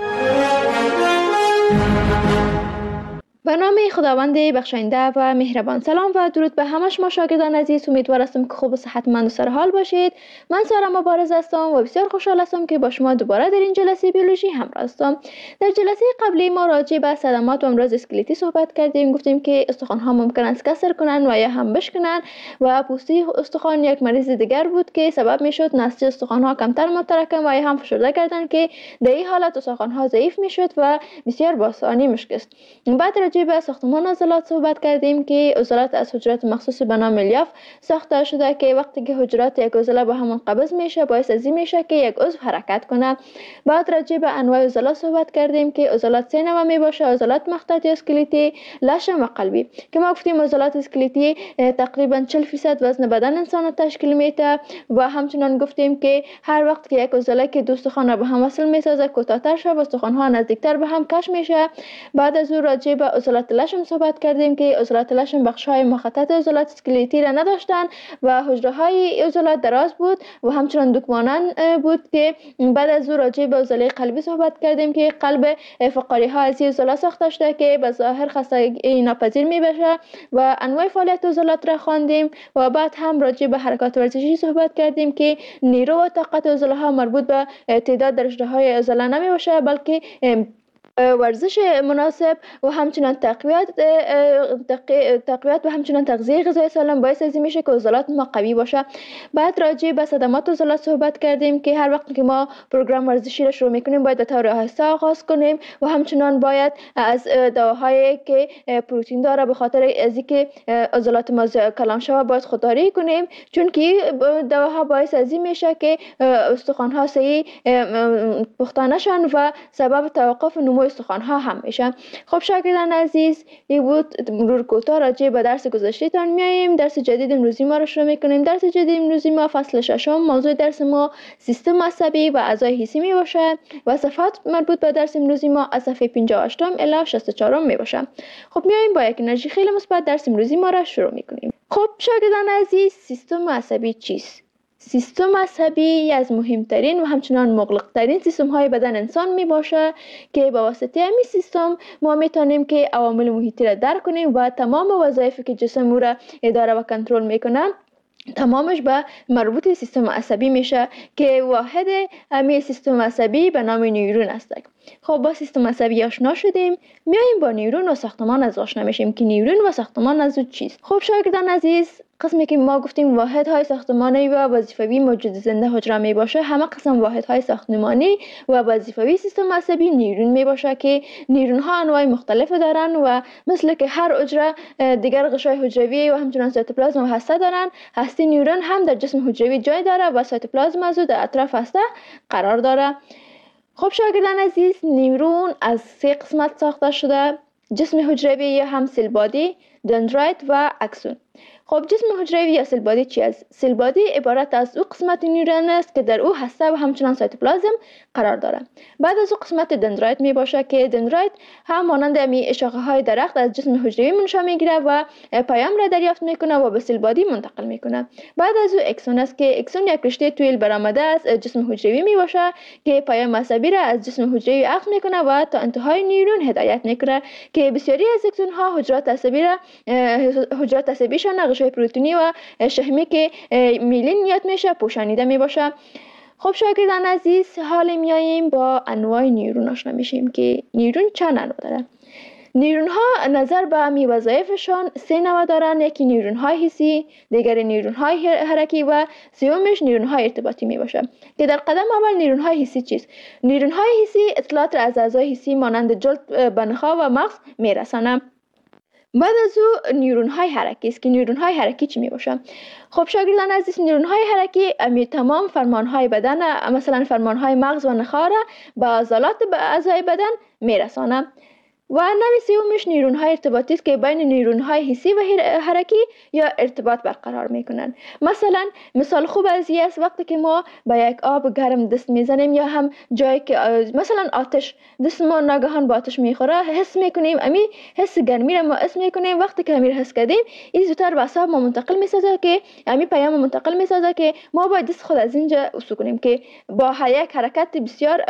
به نام خداوند بخشاینده و مهربان. سلام و درود به همه شما شاگردان عزیز. امیدوارم که خوب و صحتمند و سرحال باشید. من سارا مبارز هستم و بسیار خوشحال هستم که با شما دوباره در این جلسه بیولوژی همراه هستم. در جلسه قبلی ما راجع به صدمات و امراض اسکلتی صحبت کردیم. گفتیم که استخوان ها ممکن است کسر کنن و یا هم بشکنن و پوسته استخوان یک مریض دیگر بود که سبب میشد نسج استخوان ها کمتر متراکم و یا هم فشرده کردن که در این حالت استخوان ها ضعیف میشد و بسیار با آسانی میشکست. بعد راجع به ساختمان عضلات صحبت کردیم که عضلات از حجرات مخصوص به نام الیاف ساخته شده که وقتی که حجرات یک عضله به هم منقبض میشه باعث از این میشه که یک عضو حرکت کنه. بعد راجع به انواع عضلات صحبت کردیم که عضلات 3 نوع میباشه: عضلات مخططی، اسکلتی، لشم و قلبی. که ما گفتیم عضلات اسکلتی تقریبا 40% وزن بدن انسان تشکیل میده و همچنین گفتیم که هر وقت که یک عضله که دو استخوان را به هم وصل میسازه کوتاه‌تر شه و استخوان ها نزدیکتر به هم کش میشه. بعد از اون راجع به عضلات لشم صحبت کردیم که عضلات لشم بخش‌های مخطط عضلات اسکلتی را نداشتند و حجره‌های عضلات دراز بود و همچنان دکمانند بود که بعد از او راجع به عضله قلبی صحبت کردیم که قلب فقاری‌ها از این عضله ساخته شده که به ظاهر خستگی ناپذیر می‌باشه و انواع فعالیت عضلات را خواندیم و بعد هم راجع به حرکات ورزشی صحبت کردیم که نیرو و طاقت عضله‌ها مربوط به تعداد درجه‌های عضله نمی‌باشه بلکه ورزش مناسب و همچنان تقویت و همچنان تغذیه غذایی سالم باعث از این میشه که عضلات ما قوی باشه. بعد راجع به صدمات عضلات صحبت کردیم که هر وقت که ما پروگرام ورزشی را شروع میکنیم باید به طور آهسته آغاز کنیم و همچنان باید از دواهایی که پروتئین داره به خاطر از اینکه عضلات ما کلان شوه باید خودداری کنیم، چون که دواها باعث از این میشه که استخوان‌ها صحیح پخته نشن و سبب توقف نمو استخوان‌ها هم میشه. خب شاگردان عزیز، این بود مرور کوتاه راجع به درس گذشته تان میایم. درس جدید امروزی ما رو شروع میکنیم. درس جدید امروزی ما فصل ششم، موضوع درس ما سیستم عصبی و اعضای حسی می باشد و صفحات مربوط به درس امروزی ما از صفحه 58 الی 64 می باشد. خب میایم با یک انرژی خیلی مثبت درس امروزی ما را شروع میکنیم. خب شاگردان عزیز، سیستم عصبی چیست؟ سیستم عصبی از مهمترین و همچنان مغلقترین سیستم های بدن انسان می باشه که با واسطه همین سیستم ما میتونیم که عوامل محیطی را درک کنیم و تمام وظایفی که جسم او را اداره و کنترل میکنه تمامش به مربوط سیستم عصبی میشه که واحد همین سیستم عصبی به نام نیورون است. خب با سیستم عصبی آشنا شدیم، میایم با نیورون و ساختمان از آشنا میشیم که نیورون و ساختمان از چیست. خب شاگردان عزیز، قسمی که ما گفتیم واحدهای ساختمانی و وظیفوی موجود زنده حجره می باشه، همه قسم واحدهای ساختمانی و وظیفوی سیستم عصبی نیورون می باشه که نیورون ها انواع مختلف دارن و مثل که هر حجره دیگر غشای حجروی و همچنان سایتوپلازم و هسته دارن، هسته نیورون هم در جسم حجروی جای داره و سایتوپلازم از در اطراف هسته قرار داره. خب شاگردان عزیز، نیورون از 3 قسمت ساخته شده: جسم حجروی یا هم سیل بادی، دندرایت و اکسون. خب جسم حجروی یا سیل بادی چی است؟ سیل بادی عبارت از او قسمت نیورون است که در او هسته و همچنان سایتوپلازم قرار دارد. بعد از او قسمت دندرایت می باشه که دندرایت هم مانند امی شاخه های درخت از جسم حجروی منشأ میگیره و پیام را دریافت میکنه و به سیل بادی منتقل میکنه. بعد از او اکسون است که اکسون یک رشته طویل برآمده از جسم حجروی می باشه که پیام عصبی را از جسم حجروی اخذ میکنه و تا انتهای نیورون هدایت میکنه که بسیاری از اکسون ها حجرات عصبیشان غشای پروتئینی و شحمی که میلین یاد میشه پوشانیده می باشه. خب شاگردان عزیز، حال میاییم با انواع نیورون آشنا میشیم که نیورون چند انواع داره. نیورون ها نظر به می وظایفشان 3 نوع دارن: یکی نیورون های حسی، دیگر نیورون های حرکی و سومش نیورون های ارتباطی می باشه. که در قدم اول نیورون های حسی چیست؟ نیورون های حسی اطلاعات را از اعضای حسی مانند جلد به نخاع و مغز میرسانه. بعد از او نیورون های حرکی است که نیورون های حرکی چی می باشه؟ خب شاگردان عزیز، نیورون های حرکی تمام فرمان های بدن، مثلا فرمان های مغز و نخاع را به عضلات اعضای بدن میرسانه. و نوع سومش نیورون های ارتباطی است که بین نیورون های حسی و حرکی یا ارتباط برقرار میکنن. مثلا مثال خوب از این است وقتی که ما با یک آب گرم دست میزنیم یا هم جایی که مثلا آتش دست ما ناگهان با آتش میخوره حس میکنیم، امی حس گرمی را ما حس میکنیم. وقتی که امیر حس کردیم این زودتر به اعصاب ما منتقل میسازه که امی پیام منتقل میسازه که ما باید دست خود از اینجا عصو کنیم که با یک حرکت بسیار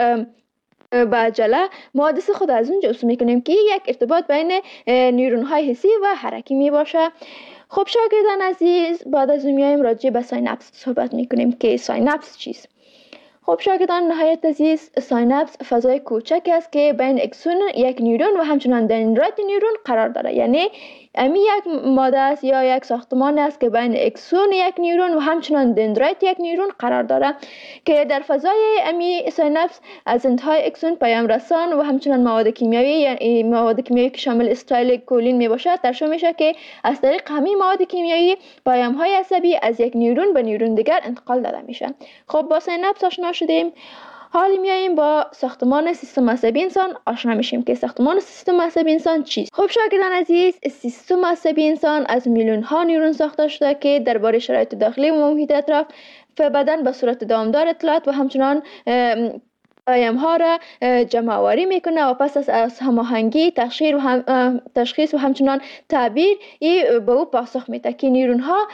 با عجله ما دست خود از اونجا عصو میکنیم که یک ارتباط بین نیورون های حسی و حرکی می باشه. خب شاگردان عزیز، بعد از اون میایم راجع به ساینپس صحبت میکنیم که ساینپس چیست. خب شاگردان نهایت عزیز، ساینپس فضای کوچک است که بین اکسون یک نیورون و همچنان دندرایت نیورون قرار داره. یعنی امی یک ماده است یا یک ساختمان است که بین اکسون یک نیورون و همچنان دندرایت یک نیورون قرار داره که در فضای امی ساینپس از انتهای اکسون پیام رسان و همچنان مواد کیمیایی، یعنی مواد کیمیایی که شامل استایل کولین می باشد ترشح میشه که از طریق همین مواد کیمیایی پیام های عصبی از یک نیورون به نیورون دیگر انتقال داده میشه. خب با ساینپس آشنا شدیم، حالا میاییم با ساختمان سیستم عصبی انسان آشنا میشیم که ساختمان سیستم عصبی انسان چیست. خب شاگردان عزیز، سیستم عصبی انسان از میلیون ها نیورون ساخته شده که درباره شرایط داخلی و محیط اطراف بدن به صورت دامدار اطلاعات و همچنان پیام ها را جمع آوری میکنه و پس از هماهنگی تشخیص و همچنان تعبیر به او پاسخ میده که نیرون ها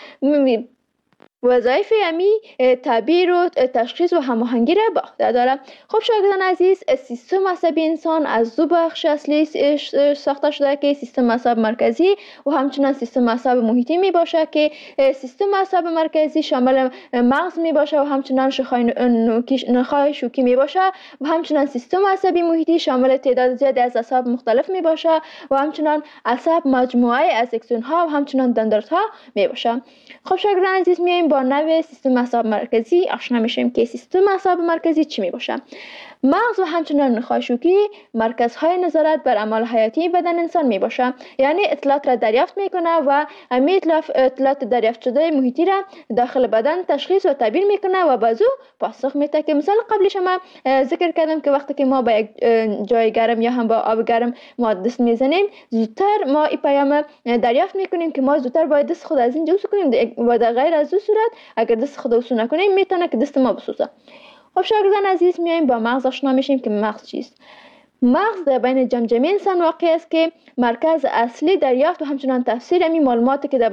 وظایف امی تعبیر و تشخیص و هماهنگی را به عهده داره. خب شاگردان عزیز، سیستم عصبی انسان از دو بخش اصلی ساخته شده که سیستم عصب مرکزی و همچنان سیستم عصب محیطی می باشه که سیستم عصب مرکزی شامل مغز می باشه و همچنان نخاع شوکی می باشه و همچنان سیستم عصبی محیطی شامل تعداد زیادی از اعصاب مختلف می باشه و همچنان عصب مجموعه از اکسون ها و همچنان دندرت ها می باشه. خب شاگردان عزیز، میایم با نوع سیستم عصب مرکزی آشنا میشیم که سیستم عصب مرکزی چی می باشه. مغز و همچنان نخاع شوکی مرکزهای نظارت بر اعمال حیاتی بدن انسان می باشه، یعنی اطلاعات را دریافت میکنه و امی اطلاعات دریافت شده محیطی را داخل بدن تشخیص و تعبیر میکنه و بازو پاسخ میده. که مثال قبلی شما ذکر کردم که وقتی که ما با یک جای گرم یا هم با آب گرم ما دست میزنیم، زودتر ما این پیام دریافت میکنیم که ما زودتر باید دست خود از اینجا وسو کنیم و در غیر از این صورت اگر دست خود وسو نکنیم میتونه که دست ما بسوزه. خب شاگردان عزیز، میایم با مغز آشنا میشیم که مغز چیست. مغز در بین جمجمه انسان واقع است که مرکز اصلی دریافت و همچنان تفسیر امی معلوماتی که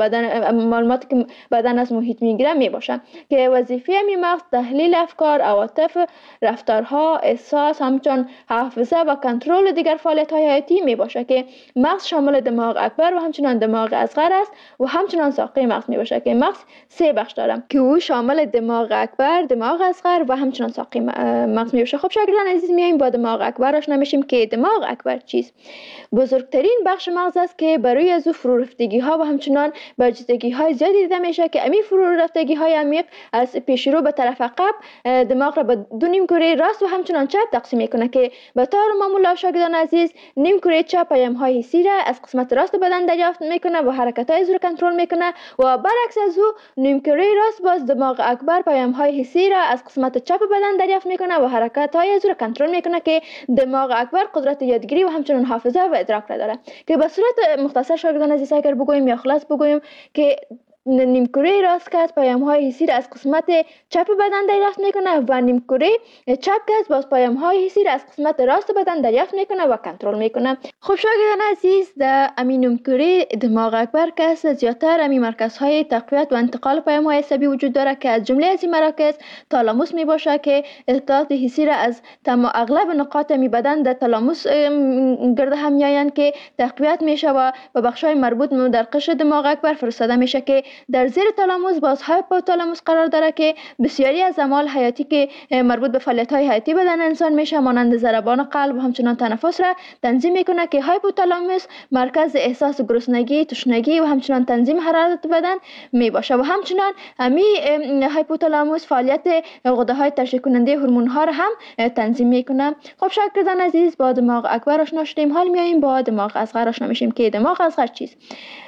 بدن از محیط میگیره می باشه که وظیفه امی مغز تحلیل افکار، عواطف، رفتارها، احساس، همچنان حافظه و کنترل دیگر فعالیت‌های حیاتی می باشه که مغز شامل دماغ اکبر و همچنان دماغ اصغر است و همچنان ساقه مغز می باشه که مغز 3 بخش داره که او شامل دماغ اکبر، دماغ اصغر و همچنان ساقه مغز می باشه. خب شاگردان عزیز، میایم با دماغ اکبر آشنا میشیم که دماغ اکبر چیست. بزرگترین بخش مغز است که برای از فرو رفتگی ها و همچنان برجستگی های زیادی دیده میشه که امی فرو رفتگی های عمیق از پیش رو به طرف عقب دماغ را به دو نیمکره راست و همچنان چپ تقسیم میکنه که به طور معمول شاگردان عزیز نیمکره چپ پیام های حسی را از قسمت راست بدن دریافت میکنه و حرکت های رو کنترل میکنه و برعکس از او نیمکره راست باز دماغ اکبر پیام های حسی را از قسمت چپ بدن دریافت میکنه و حرکت های رو کنترل میکنه که دماغ اکبر قدرت یادگیری و همچنان حافظه و ادراک را داره. که به صورت مختصر شاگردان عزیز اگر بگوییم یا خلاص بگوییم که نیمکره راست که پیام های حسی را از قسمت چپ بدن دریافت میکنه و نیمکره چپ که باز پیام های حسی را از قسمت راست بدن دریافت میکنه و کنترل میکنه. خب شاگردان عزیز، در امین نیمکره دماغ اکبر که زیادتر امی مرکزهای تقویت و انتقال پیام های عصبی وجود داره که از جمله از این مراکز تالاموس می باشه که اطلاعات حسی را از اغلب نقاط امی بدن در تالاموس گرد هم میآیند که تقویت میشه و به بخش‌های مربوط در قشر دماغ اکبر فرستاده میشه که در زیر تالاموس باز هایپوتالاموس قرار داره که بسیاری از اعمال حیاتی که مربوط به فعالیت‌های حیاتی بدن انسان میشه مانند ضربان قلب و همچنان تنفس را تنظیم میکنه که هایپوتالاموس مرکز احساس گرسنگی، تشنگی و همچنان تنظیم حرارت بدن می باشه و همچنان امی هایپوتالاموس فعالیت غده‌های ترشح کننده هورمون‌ها را هم تنظیم میکنه. خب شاگردان عزیز، با دماغ اکبر آشنا شدیم، حال میاییم با دماغ اصغر آشنا میشیم که دماغ اصغر چیست.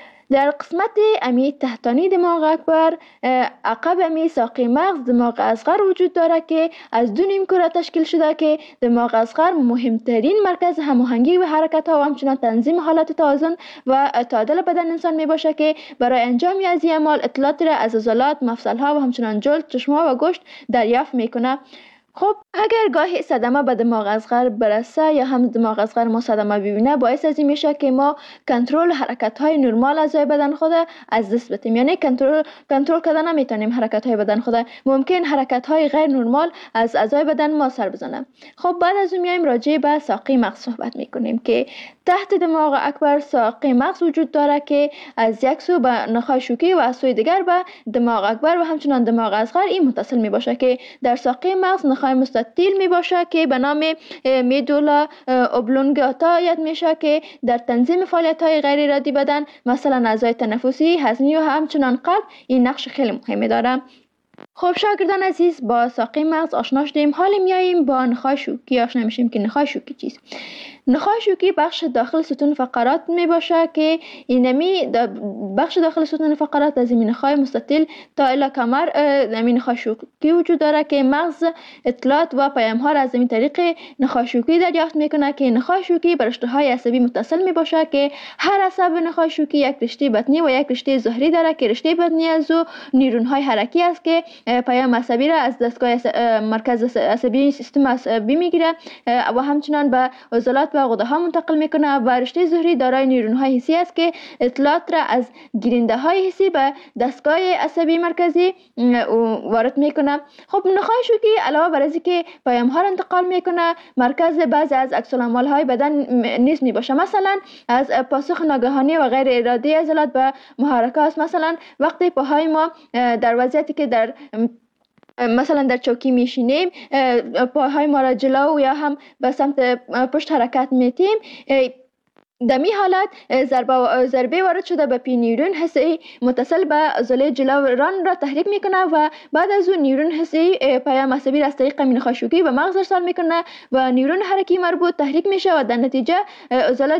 در قسمت امی تحتانی دماغ اکبر عقب امی ساقه مغز دماغ اصغر وجود داره که از دو نیمکره تشکیل شده که دماغ اصغر مهمترین مرکز هماهنگی و حرکت ها و همچنان تنظیم حالت توازن و تعادل بدن انسان می باشه که برای انجام از این اعمال اطلاعات را از عضلات، مفصل ها و همچنان جلد، چشم ها و گوشت دریافت میکنه. خب اگر گاهی صدمه به دماغ اصغر برسه یا هم دماغ اصغر ما صدمه ببینه، باعث از این میشه که ما کنترل حرکت های نرمال اعضای بدن خود از دست بدیم، یعنی کنترل کردن نمیتونیم حرکت های بدن خود، ممکن حرکت های غیر نرمال از اعضای بدن ما سر بزنه. خب بعد از اون میایم راجع به ساقه مغز صحبت میکنیم که تحت دماغ اکبر ساقه مغز وجود داره که از یک سو به نخاع شوکی و از سوی دیگر به دماغ اکبر و همچنان دماغ اصغر این متصل می باشه که در ساقه مغز نخاع مستطیل می باشه که به نام میدولا اوبلونگاتا یاد میشه که در تنظیم فعالیت های غیر ارادی بدن مثلا اعضای تنفسی، هضمی و همچنان قلب این نقش خیلی مهمی داره. خب شاگردان عزیز، با ساقه مغز آشنا شدیم، حال میاییم با نخاع شوکی آشنا میشیم که نخاع شوکی چیست. نخاع شوکی بخش داخل ستون فقرات می باشه که اینمی بخش داخل ستون فقرات از این نخاع مستطیل تا الی کمر این نخاع شوکی وجود داره که مغز اطلاعات و پیام ها را از این طریق نخاع شوکی دریافت میکنه که نخاع شوکی بر رشته های عصبی متصل می باشه که هر عصب نخاع شوکی یک رشته بطنی و یک رشته ظهری داره که رشته بطنی از نیرون های حرکی است که پیام عصبی را از دستگاه مرکز عصبی سیستم عصبی میگیره و همچنان به عضلات و غده ها منتقل میکنه و رشته ظهری دارای نیورون های حسی است که اطلاعات را از گیرنده های حسی به دستگاه عصبی مرکزی وارد میکنه. خب نخاع شوکی علاوه بر اینکه پیام ها را انتقال میکنه، مرکز بعضی از عکس العمل های بدن نیز میباشه. مثلا از پاسخ ناگهانی و غیر ارادی عضلات به محرکات، مثلا وقتی پاهای ما در وضعیتی که در مثلا در چوکی میشینیم، پاهای ما را جلو یا هم به سمت پشت حرکت میتیم، در می حالت ضربه وارد شده به پی نیورون حسی متصل به عضله جلویان را تحریک میکنه و بعد از اون نیورون حسی پیام عصبی را از طریق نخاع شوکی به مغز ارسال میکنه و نیورون حرکی مربوط تحریک میشه و در نتیجه عضله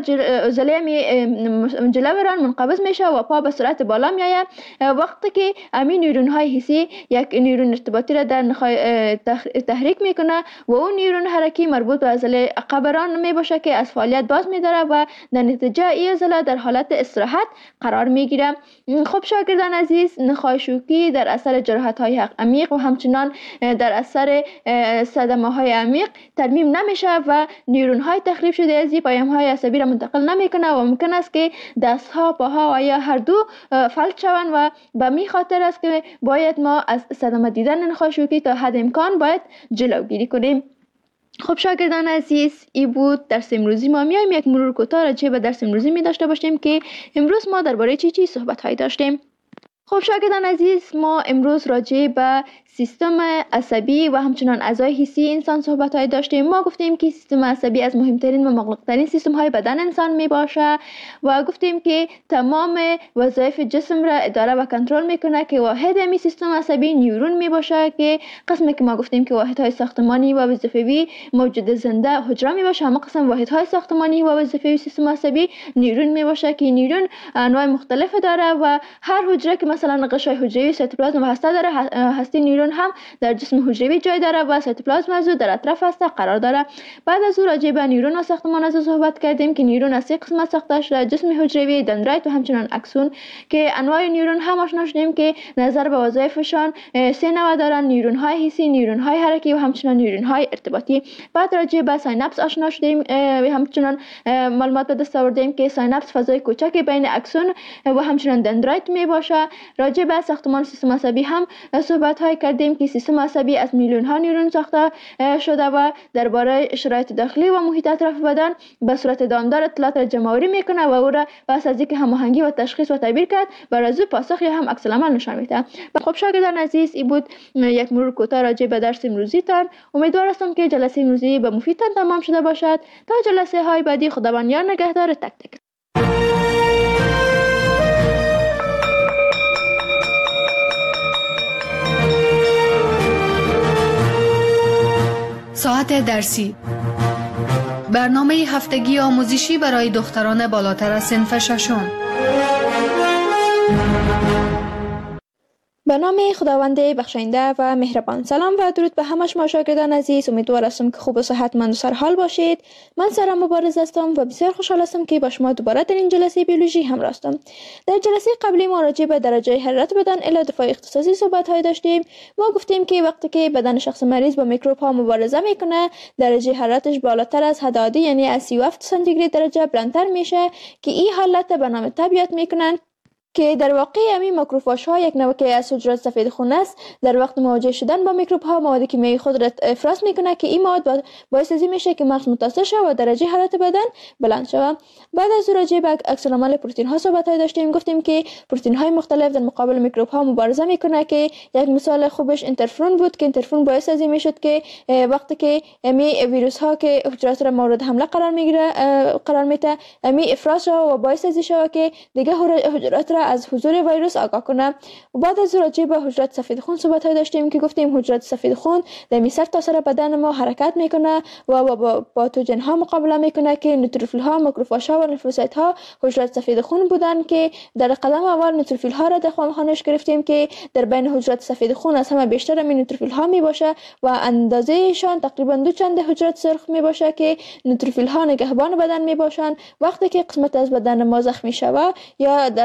جلویان منقبض میشه و پا به سرعت بالا میآید. وقتی که همین نیورون های حسی یک نیورون ارتباطی را در نخاع تحریک میکنه و اون نیورون حرکی مربوط به عضله عقبران میباشه که از فعالیت باز میداره و در نتیجه این عضله در حالت استراحت قرار میگیره. خب شاگردان عزیز، نخاع شوکی در اثر جراحت های عمیق و همچنان در اثر صدمه های عمیق ترمیم نمیشه و نیورون های تخریب شده از پیام های عصبی را منتقل نمیکنه و ممکن است که دست ها، پاها و یا هر دو فلج شوند و به می خاطر است که باید ما از صدمه دیدن نخاع شوکی تا حد امکان باید جلوگیری کنیم. خب شاگردان عزیز، این بود درس امروزی ما. میایم یک مرور کوتاه راجع به درس امروزی می داشته باشیم که امروز ما درباره چی صحبت هایی داشتیم. خب شاگردان عزیز، ما امروز راجع به سیستم عصبی و همچنان اعضای حسی انسان صحبت های داشتیم. ما گفتیم که سیستم عصبی از مهمترین و مغلقترین سیستم های بدن انسان می باشه و گفتیم که تمام وظایف جسم را اداره و کنترل میکنه که واحد می سیستم عصبی نیورون می باشه که قسمی که ما گفتیم که واحد های ساختمانی و وظیفوی موجود زنده حجره می باشه، اما قسم واحد های ساختمانی و وظیفوی سیستم عصبی نیورون می باشه که نیورون انواع مختلف داره و هر حجره که مثلا قشای حجروی، سیتوپلازم و هسته داره، هسته نیورون هم در جسم حجروی جای داره و سیتوپلازم از در اطراف هسته قرار داره. بعد از اون راجع به نیورون و ساختمان از صحبت کردیم که نیورون از سه قسمت ساخته شده: جسم حجروی، دندرایت و همچنان اکسون، که انواع نیورون هم آشنا شدیم که نظر به وظایفشان سه نوع دارن: نیورون های حسی، نیورون های حرکی و همچنان نیورون های ارتباطی. بعد راجع به سایناپس آشنا شدیم و همچنان معلومات به دست آوردیم که سایناپس فضای کوچک بین اکسون و همچنان دندرایت می باشه. راجع به ساختمان سیستم عصبی هم صحبت های کردیم که سیستم عصبی از میلیون ها نیورون ساخته شده و درباره شرایط داخلی و محیط اطراف بدن به صورت دامدار اطلاعات را جمع‌آوری میکنه و او را پس از اینکه هماهنگی و تشخیص و تعبیر کرد بر از پاسخ یا هم عکس العمل نشان میده. خب شاگردان عزیز، این بود یک مرور کوتاه راجع به درس امروزی تان. امیدوار هستم که جلسه امروزی به مفیدتان تمام شده باشد. تا جلسه های بعدی، خداوند یار نگهدار تک تک. ساعت درسی، برنامه هفتگی آموزشی برای دختران بالاتر از صنف ششم. به نام خداوند بخشاینده و مهربان. سلام و درود به همه شما شاگردان عزیز. امیدوار هستم که خوب و صحتمند و سرحال باشید. من سارا مبارز هستم و بسیار خوشحال هستم که با شما دوباره در این جلسه بیولوژی همراه هستم. در جلسه قبلی ما راجع به درجه حرارت بدن الی دفاع اختصاصی صحبت های داشتیم. ما گفتیم که وقتی که بدن شخص مریض با میکروب ها مبارزه میکنه، درجه حرارتش بالاتر از حد عادی یعنی از 37 سانتیگراد درجه بلندتر میشه که این حالت به نام تبیات میکنن، که در واقع همین ماکروفاژ ها یک نوع که از حجرات سفید خون است. در وقت مواجه شدن با میکروب ها مواد کیمیایی خود را افراز میکنه که این مواد باعث میشه که مغز متاثر شود و درجه حرارت بدن بلند شود. بعد از راجع به عکس العمل پروتئین ها صحبت داشتیم. گفتیم که پروتئین های مختلف در مقابل میکروب ها مبارزه میکنه که یک مثال خوبش اینترفرون بود که اینترفرون باعث از این میشد که وقتی که امی ویروس ها که حجرات را مورد حمله قرار میده امی افراز شود و باعث از شود که دیگه حجرات را از حضور ویروس آگاه کنه. و بعد از راجع به حجرات سفید خون صحبت داشتیم که گفتیم حجرات سفید خون در سر تا سر بدن ما حرکت میکنه و با پاتوژن ها مقابله میکنه که نوتروفیل ها، ماکروفاژ ها و لیمفوسایت ها حجرات سفید خون بودن که در قدم اول نوتروفیل ها را در خانش گرفتیم که در بین حجرات سفید خون از همه بیشتر می نوتروفیل ها می باشه و اندازه شان تقریبا 2 چند حجرات سرخ می باشه که نوتروفیل ها نگهبان بدن می باشن. وقتی که قسمت از بدن ما زخمی شود یا در قدم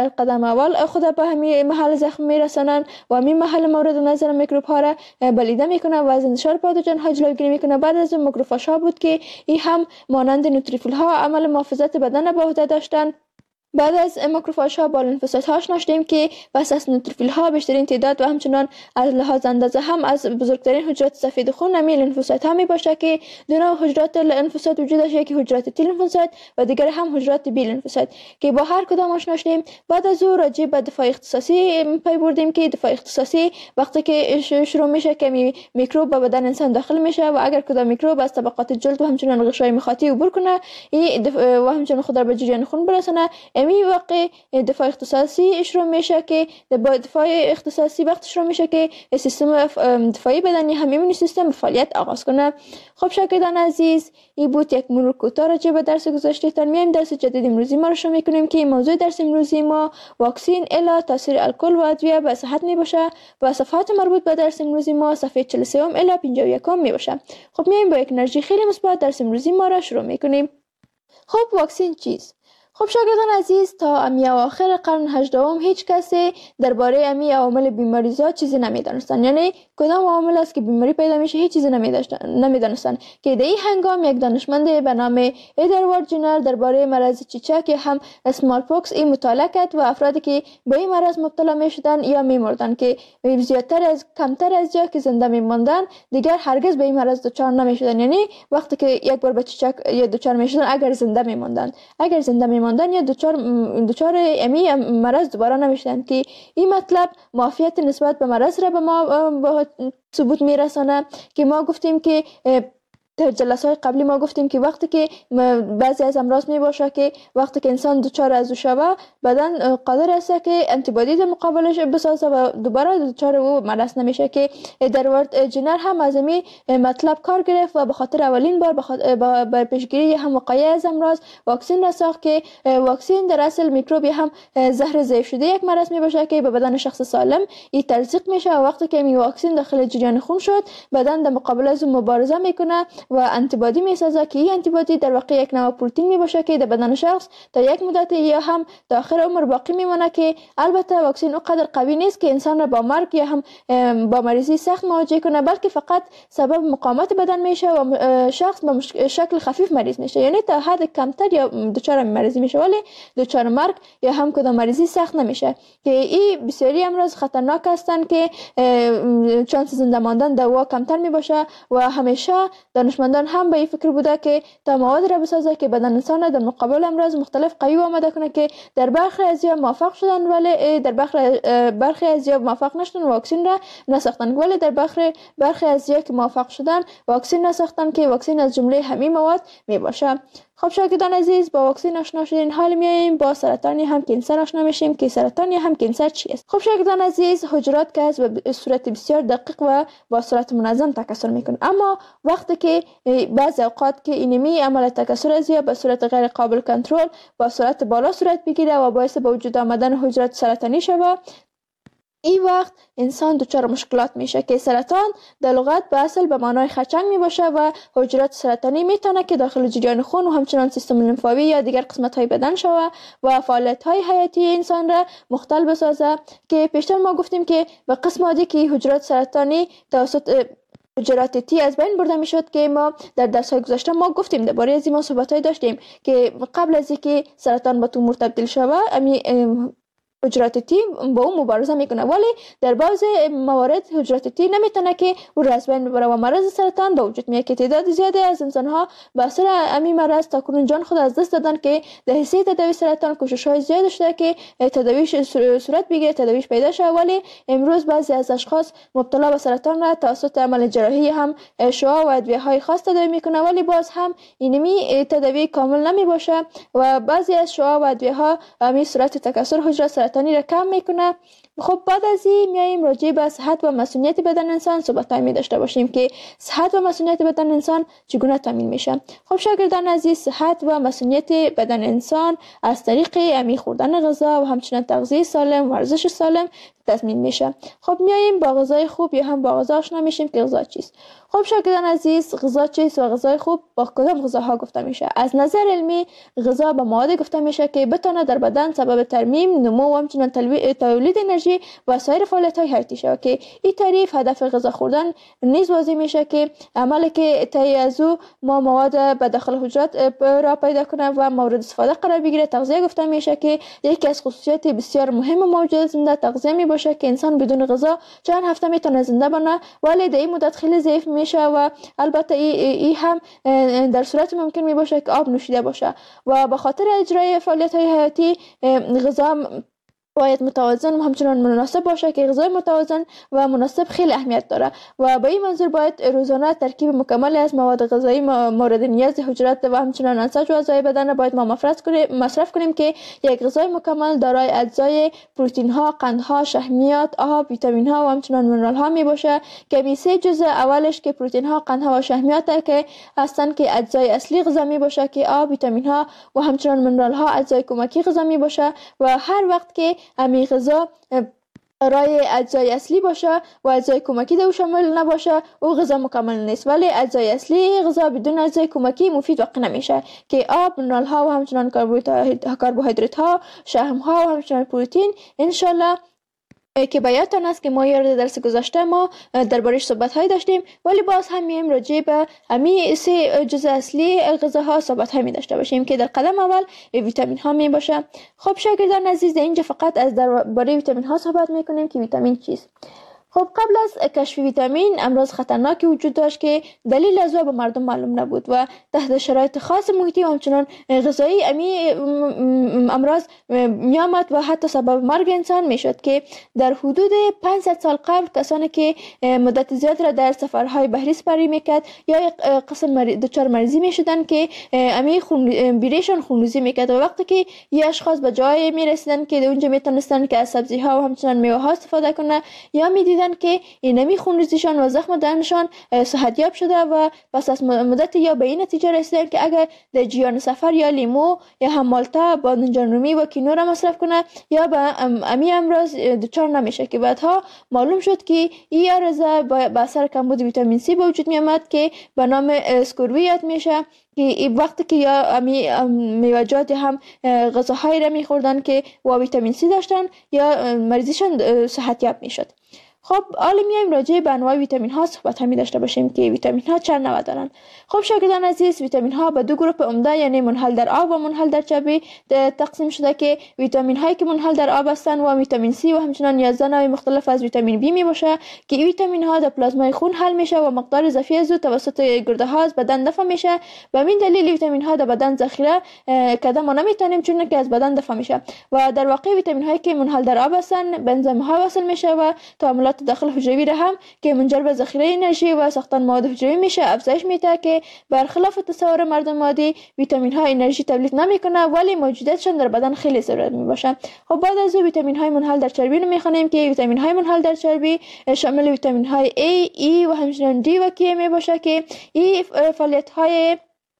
گام اول خود به همین محل زخم میرسانند و همین محل مورد نظر میکروب ها را بلیده میکنه و از انتشار پاتوژن ها جلوگیری میکنه. بعد از اون ماکروفاژ ها بود که این هم مانند نوتروفیل ها عمل محافظت بدن به عهده داشتند. بعد از ماکروفاژ ها با لنفوسایت ها آشنا شدیم که پس از نوتروفیل ها بیشترین تعداد و همچنان از لحاظ اندازه هم از بزرگترین حجرات سفید خون همین لنفوسایت ها می باشه که دو نوع حجرات لنفوسایت وجود داشته، یکی حجرات تی لنفوسایت و دیگر هم حجرات بی لنفوسایت که با هر کدام آشنا شدیم. بعد از او راجع به دفاع اختصاصی پی بردیم که دفاع اختصاصی وقتی که شروع میشه که میکروب به بدن انسان داخل میشه و اگر کدام میکروب از طبقات جلد و همچنان غشای مخاطی عبور کنه و همچنان خود را به جریان خون برسانه، امی واقع دفاع اختصاصی شروع میشه که با دفاع اختصاصی وقت شروع میشه که سیستم دفاعی بدنی هم ایمنی سیستم فعالیت آغاز کنه. خب شاگردان عزیز، این بود یک مرور کوتاه راجع به درس گذشته تان. میایم درس جدید امروزی ما رو شروع میکنیم که موضوع درس امروزی ما واکسین الا تاثیر الکل و ادویه به صحت می باشه و صفحات مربوط به درس امروزی ما صفحه 43 الی 51 می باشه. خب میایم با یک انرژی خیلی مثبت درس امروزی ما را شروع میکنیم. خب واکسین چیست؟ خب شاگردان عزیز، تا امی اواخر قرن 18 هیچ کسی درباره امی عوامل بیماریزا چیزی نمیدانستند. یعنی کدام عامل است که بیماری پیدا میشه هیچ چیزی نمیدانستند که در این هنگام یک دانشمند به نام ادوارد جنر درباره مرض چیچک یا هم اسمال پوکس این مطالعه کرد و افرادی که به این مرض مبتلا میشدند یا میمردند که کمتر از یا که زنده میماندند دیگر هرگز به این مرض دچار نمیشدند. یعنی وقتی که یک بار به چیچک یا دچار میشدند اگر زنده میماندند یا دچار امی مرض دوباره نمیشدند که این مطلب معافیت نسبت به مرض را به ما به ثبوت میرسانه که ما گفتیم که در جلسات قبلی ما گفتیم که وقتی که بعضی از امراض می باشه که وقتی که انسان دچار از او شوه بدن قادر است که انتیبادی در مقابلش بسازه و دوباره دچار او مرض نمیشه که ادوارد جنر هم از این مطلب کار گرفت و به خاطر اولین بار به پیشگیری هم وقایع از امراض واکسین را ساخت که واکسین در اصل میکروبی هم زهر ضعیف شده یک مرض می باشه که به بدن شخص سالم این تزریق میشه و وقتی که این واکسین داخل جریان خون شد بدن در مقابل از اون مبارزه میکنه و انتیبادی میسازه که این انتیبادی در واقع یک نوع پروتئین میباشه که در بدن شخص تا یک مدت یا هم تا آخر عمر باقی میمونه که البته واکسن اونقدر قوی نیست که انسان را با مرگ یا هم با مریضی سخت مواجه کنه، بلکه فقط سبب مقاومت بدن میشه و شخص به شکل خفیف مریض میشه. یعنی تا حد کمتر یا دچار مریضی میشه ولی دچار مرگ یا هم کدام مریضی سخت نمیشه که این بسیاری امراض خطرناک هستند که چانس زنده ماندن دوا کمتر میباشه و همیشه دانشمندان هم به این فکر بوده که تا مواد را بسازه که بدن انسان در مقابل امراض مختلف قوی آماده کنه که در برخی ازیا موفق شدن ولی در برخی ازیا موفق نشدن واکسین را نساختن، ولی در برخی ازیا که موفق شدن واکسین نساختن که واکسین از جمله همین مواد می باشه. خب شاگردان عزیز، با واکسن آشنا شدین، حال میایم با سرطان یا هم کانسر آشنا میشیم که سرطان یا هم کانسر چیست. خب شاگردان عزیز، حجرات که از به صورت بسیار دقیق و با صورت منظم تکثر میکنه، اما وقتی که بعضی اوقات که اینمی عمل تکثر از یا به صورت غیر قابل کنترل با سرعت بالا صورت بگیره و باعث به وجود آمدن حجرات سرطانی شود، این وقت انسان دچار مشکلات میشه که سرطان در لغت به اصل به معنای خرچنگ می باشه و حجرات سرطانی میتونه که داخل جریان خون و همچنان سیستم لنفاوی یا دیگر قسمت های بدن شوه و فعالیت های حیاتی انسان را مختل بسازه که پیشتر ما گفتیم که به قسم عادی که حجرات سرطانی توسط حجرات تی از بین برده میشد که ما در درس‌های گذشته ما گفتیم درباره از این صحبت‌های داشتیم که قبل از اینکه سرطان به تومور تبدیل شوه حجرات تی با اون مبارزه میکنه، ولی در بعض موارد حجرات تی نمیتونه که او را از بین ببره و مرض سرطان به وجود میاد که تعداد زیادی از انسان‌ها به اثر همین مرض تاکنون جان خود از دست دادن که در حیث تداوی سرطان کوشش‌های زیاد شده که تداویش صورت بگیره، تداویش پیدا شه، ولی امروز بعضی از اشخاص مبتلا به سرطان را توسط عمل جراحی هم شعاع و ادویه‌های خاص تداوی میکنه، ولی باز هم اینمی تداوی کامل نمی باشه و بعضی از شعاع و ادویه‌ها همین سرعت تکثر حجرات سرطانی را کم میکنه خب بعد از این میایم راجع به صحت و مسئولیت بدن انسان صحبت‌های می داشته باشیم که صحت و مسئولیت بدن انسان چگونه تامین میشه. خب شاگردان عزیز، صحت و مسئولیت بدن انسان از طریق خوردن غذا و همچنین تغذیه سالم، ورزش سالم تضمین میشه. خب میایم با غذای خوب یا هم با غذا آشنا میشیم که غذا چیست. خب شاگردان عزیز، غذا چیست و غذای خوب با کدام غذاها گفته میشه؟ از نظر علمی غذا به مواد گفته میشه که بتونه در بدن سبب ترمیم، نمو و همچنین تولید انرژی و سایر فعالیت‌های حیاتی شود که این تعریف هدف غذا خوردن نیز واضح میشه که عملی که طی از او ما مواد به داخل حجرات را پیدا کنه و مورد استفاده قرار بگیره. تغذیه گفته میشه که یکی از خصوصیات بسیار مهم موجود زنده تغذیه می باشه که انسان بدون غذا چند هفته میتونه زنده بمونه، ولی در این مدت خیلی ضعیف میشه و البته ای هم در صورت ممکن می باشه که آب نوشیده باشه و به خاطر اجرای فعالیت‌های حیاتی غذا باید متوازن و همچنان مناسب باشه که غذای متوازن و مناسب خیلی اهمیت داره و به این منظور باید روزانه ترکیب مکمل از مواد غذایی مورد نیاز حجرات و همچنان انساج و اعضای بدن باید ما مصرف کنیم که یک غذای مکمل دارای اجزای پروتئین ها، قند ها، شحمیات، آب، ویتامین ها و همچنان منرال ها می باشه که سه جزء اولش که پروتئین ها، قند ها و شحمیات که هستن که اجزای اصلی غذا می باشه که آب، ویتامین ها و همچنان منرال ها اجزای کمکی غذا می باشه و هر وقت که امی غذا رای اجزای اصلی باشه و اجزای کمکی در او شامل نباشه او غذا مکمل نیست، ولی اجزای اصلی غذا بدون اجزای کمکی مفید واقع نمیشه که آب، منرال ها و همچنان کربوهیدرات ها، شحم ها و همچنان پروتئین. انشالله که بیاتون است که ما یاد درس گذشته ما دربارش صحبت های داشتیم، ولی باز هم میایم راجع به همین سه جزء اصلی غذاها صحبت های می داشته باشیم که در قدم اول ویتامین ها می باشه. خب شاگردان عزیز، اینجا فقط از درباره ویتامین ها صحبت می کنیم که ویتامین چیست. خب قبل از کشف ویتامین امراض خطرناکی وجود داشت که دلیل از او به مردم معلوم نبود و تحت شرایط خاص محیطی و همچنان غذایی امراض میامد و حتی سبب مرگ انسان میشد که در حدود 500 سال قبل کسانی که مدت زیاد را در سفرهای بحری سپری میکرد یا یک قسم دچار مریضی میشدن که بیریشان خونریزی میکرد و وقتی که یه اشخاص به جای میرسیدن که اونجا میتونستن که از سبزی ها و همچنان میوه ها استفاده کنه یا میدیدن که اینمی خونریزیشان و زخم دهنشان صحتیاب شده و پس از مدت یا به این نتیجه رسیدن که اگر در جریان سفر یا لیمو یا هم مالتا، بادمجان رومی و کینو را مصرف کنه یا به امی امراض دچار نمیشه که بعدها معلوم شد که این عارضه به اثر کمبود ویتامین سی به وجود میامد که به نام اسکوروی یاد میشه که وقتی که یا میوه‌جات هم غذاهایی را میخوردن که با ویتامین سی داشتن یا مریضیشان صحتیاب میشد. خب حالا میایم راجع به انواع ویتامین ها صحبت همی داشته باشیم که ویتامین ها چند نوع دارن. خب شاگردان عزیز، ویتامین ها به دو گروه عمده یعنی منحل در آب و منحل در چربی تقسیم شده که ویتامین هایی که منحل در آب هستند و ویتامین سی و همچنین 11 نوع مختلف از ویتامین بی می باشه که ویتامین ها در پلازمای خون حل میشه و مقدار اضافی از او توسط گرده ها از بدن دفع میشه. به همین دلیل ویتامین ها در بدن ذخیره کرده ما نمیتونیم چون که از بدن دفع میشه و در واقع ویتامین هایی که منحل در آب هستند به انزیم ها وصل میشه و تعاملات داخل حجروی را هم که منجر به ذخیره انرژی و ساختن مواد حجروی میشه افزایش میده که برخلاف تصور مردم عادی ویتامین ها انرژی تولید نمیکنه ولی موجودیتشان در بدن خیلی ضرورت میباشه. خب بعد از ویتامین های منحل در چربی رو میخوانیم که ویتامین های منحل در چربی شامل ویتامین های A، E و همچنین D و K میباشه که این فعالیت های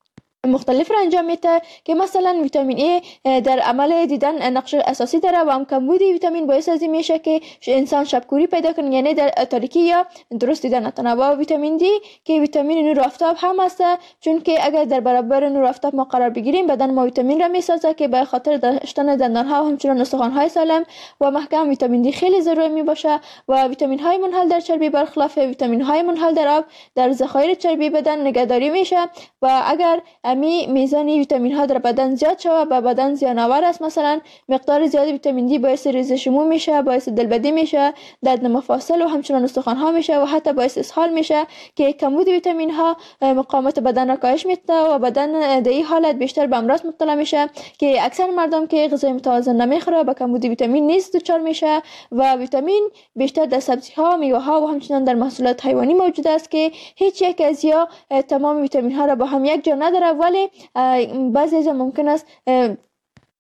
مختلف را انجام میده که مثلا ویتامین ای در عمل دیدن نقش اساسی داره و هم کمبود ویتامین باعث از این میشه که انسان شبکوری پیدا کنه یعنی در تاریکی یا درست دیدن نتونه. و ویتامین دی که ویتامین نور آفتاب هم هست چون که اگر در برابر نور آفتاب ما قرار بگیریم بدن ما ویتامین را میسازه که به خاطر داشتن دندان ها و همچنین استخوان های سالم و محکم ویتامین دی خیلی ضروری می باشه. و ویتامین های منحل در چربی برخلاف ویتامین های منحل در آب در ذخایر چربی بدن نگهداری میشه و اگر میزان ویتامین ها در بدن زیاد شود به بدن زیان آور است. مثلا مقدار زیاد ویتامین دی باعث ریزش مو میشه، باعث دلبدی میشه، درد مفاصل و همچنین استخوان ها میشه و حتی باعث اسهال میشه که کمبود ویتامین ها مقاومت بدن را کاهش میده و بدن در این حالت بیشتر به امراض مبتلا میشه که اکثر مردم که غذای متوازن نمیخوره با کمبود ویتامین نیز دچار میشه. و ویتامین بیشتر در سبزی ها، میوه ها و همچنین در محصولات حیوانی موجود است که هیچ یک از یا تمام ویتامین ها را با هم یک جا نداره ولی بعضی از ممکن است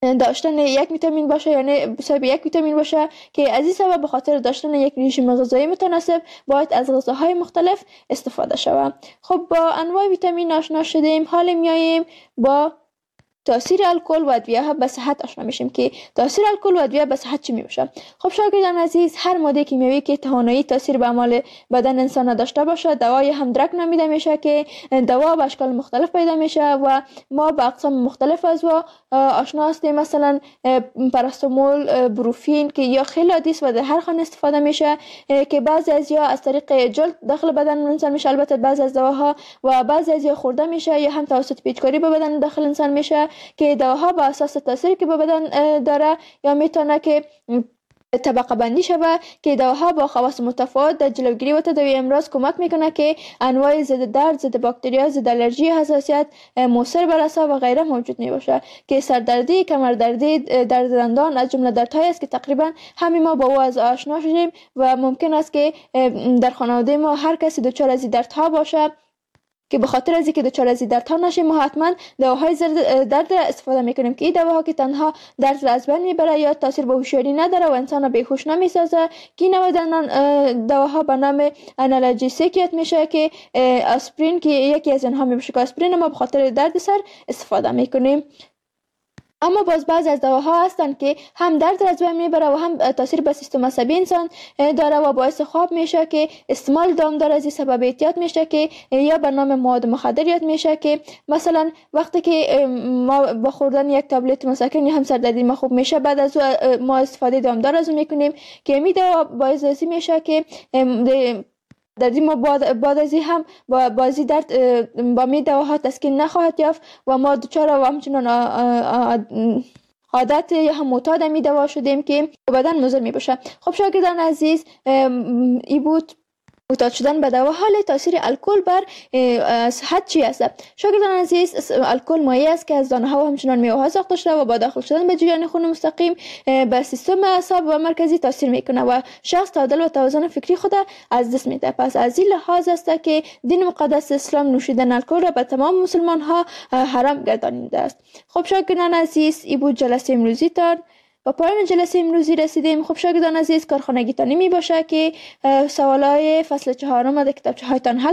داشتن یک ویتامین باشه یا نه بسبب یک ویتامین باشه که از این سبب به خاطر داشتن یک رژیم غذایی متناسب باید از غذاهای مختلف استفاده شود. خب با انواع ویتامین آشنا شدیم، حالا میاییم با تاثیر الکل و ادویه به صحت آشنا میشیم که تاثیر الکل و ادویه به صحت چی میشه. خب شاگردان عزیز، هر ماده کیمیایی که توانایی تاثیر به اعمال بدن انسان نداشته باشه دوای همدرک نامیده میشه که دوا به اشکال مختلف پیدا میشه و ما به اقسام مختلف از و آشنا هستیم. مثلا پاراستامول، بروفین که یا خیلی عادی است و در هر خانه استفاده میشه که بعضی از یا از طریق جلد داخل بدن انسان میشه، البته بعضی از دواها و بعضی از یا خورده میشه یا هم توسط پیچکاری به بدن داخل انسان میشه که دواها با اساس تاثیری که به بدن داره یا میتونه که طبقه بندی شود که دواها با خواص متفاوت در جلوگیری و تداوی امراض کمک میکنه که انواع ضد درد، ضد باکتریا، ضد آلرژی، حساسیت، موثر بر اعصاب و غیره موجود میباشه که سردردی، کمردردی، درد دندان از جمله دردهایی است که تقریبا همه ما با او از آشنا شدیم و ممکن است که در خانواده ما هر کسی دچار از دردها باشه که به خاطر از اینکه دچار از دردها نشیم ما حتما دواهای درد استفاده میکنیم که این دواها که تنها درد را از بین میبره یا تاثیر به هوشیاری نداره و انسان را بیهوش نمیسازه که این دواها به نام آنالژیسیک میشه که آسپرین که یکی از اینها میشه که آسپرین ما به خاطر درد سر استفاده میکنیم. اما باز بعضی از دواها هستند که هم درد را از بین میبره و هم تاثیر به سیستم عصبی انسان داره و باعث خواب میشه که استعمال دامدار از این سبب احتیاط میشه که یا به نام مواد مخدر یاد میشه که مثلا وقتی که ما با خوردن یک تابلت مسکن یا هم سردردی ما خوب میشه بعد از ما استفاده دامدار از اون میکنیم که می دوا باعث از این میشه که دردی ما بعد از این هم با بازی درد با می دواها تسکین نخواهد یافت و ما دچار و همچنان عادت یا هم معتاد می دوا شدیم که بدن مضر می باشه. خب شاگردان عزیز، این بود معتاد شدن به دوا. حال تاثیر الکل بر صحت چی است؟ شاگردان عزیز، الکل مایع است که از دانه ها و همچنان میوه ها ساخته شده و با داخل شدن به جریان خون مستقیم به سیستم اعصاب و مرکزی تاثیر میکنه و شخص تعادل و توازن فکری خود از دست میده. پس از این لحاظ است که دین مقدس اسلام نوشیدن الکل را به تمام مسلمان ها حرام گردانیده است. خب شاگردان عزیز، این بود جلسه امروزی تان. با پایان جلسه امروزی رسیدیم. خب شاگردان عزیز، کارخانگیتان می باشه که سوالای فصل 4 در کتابچه هایتان حل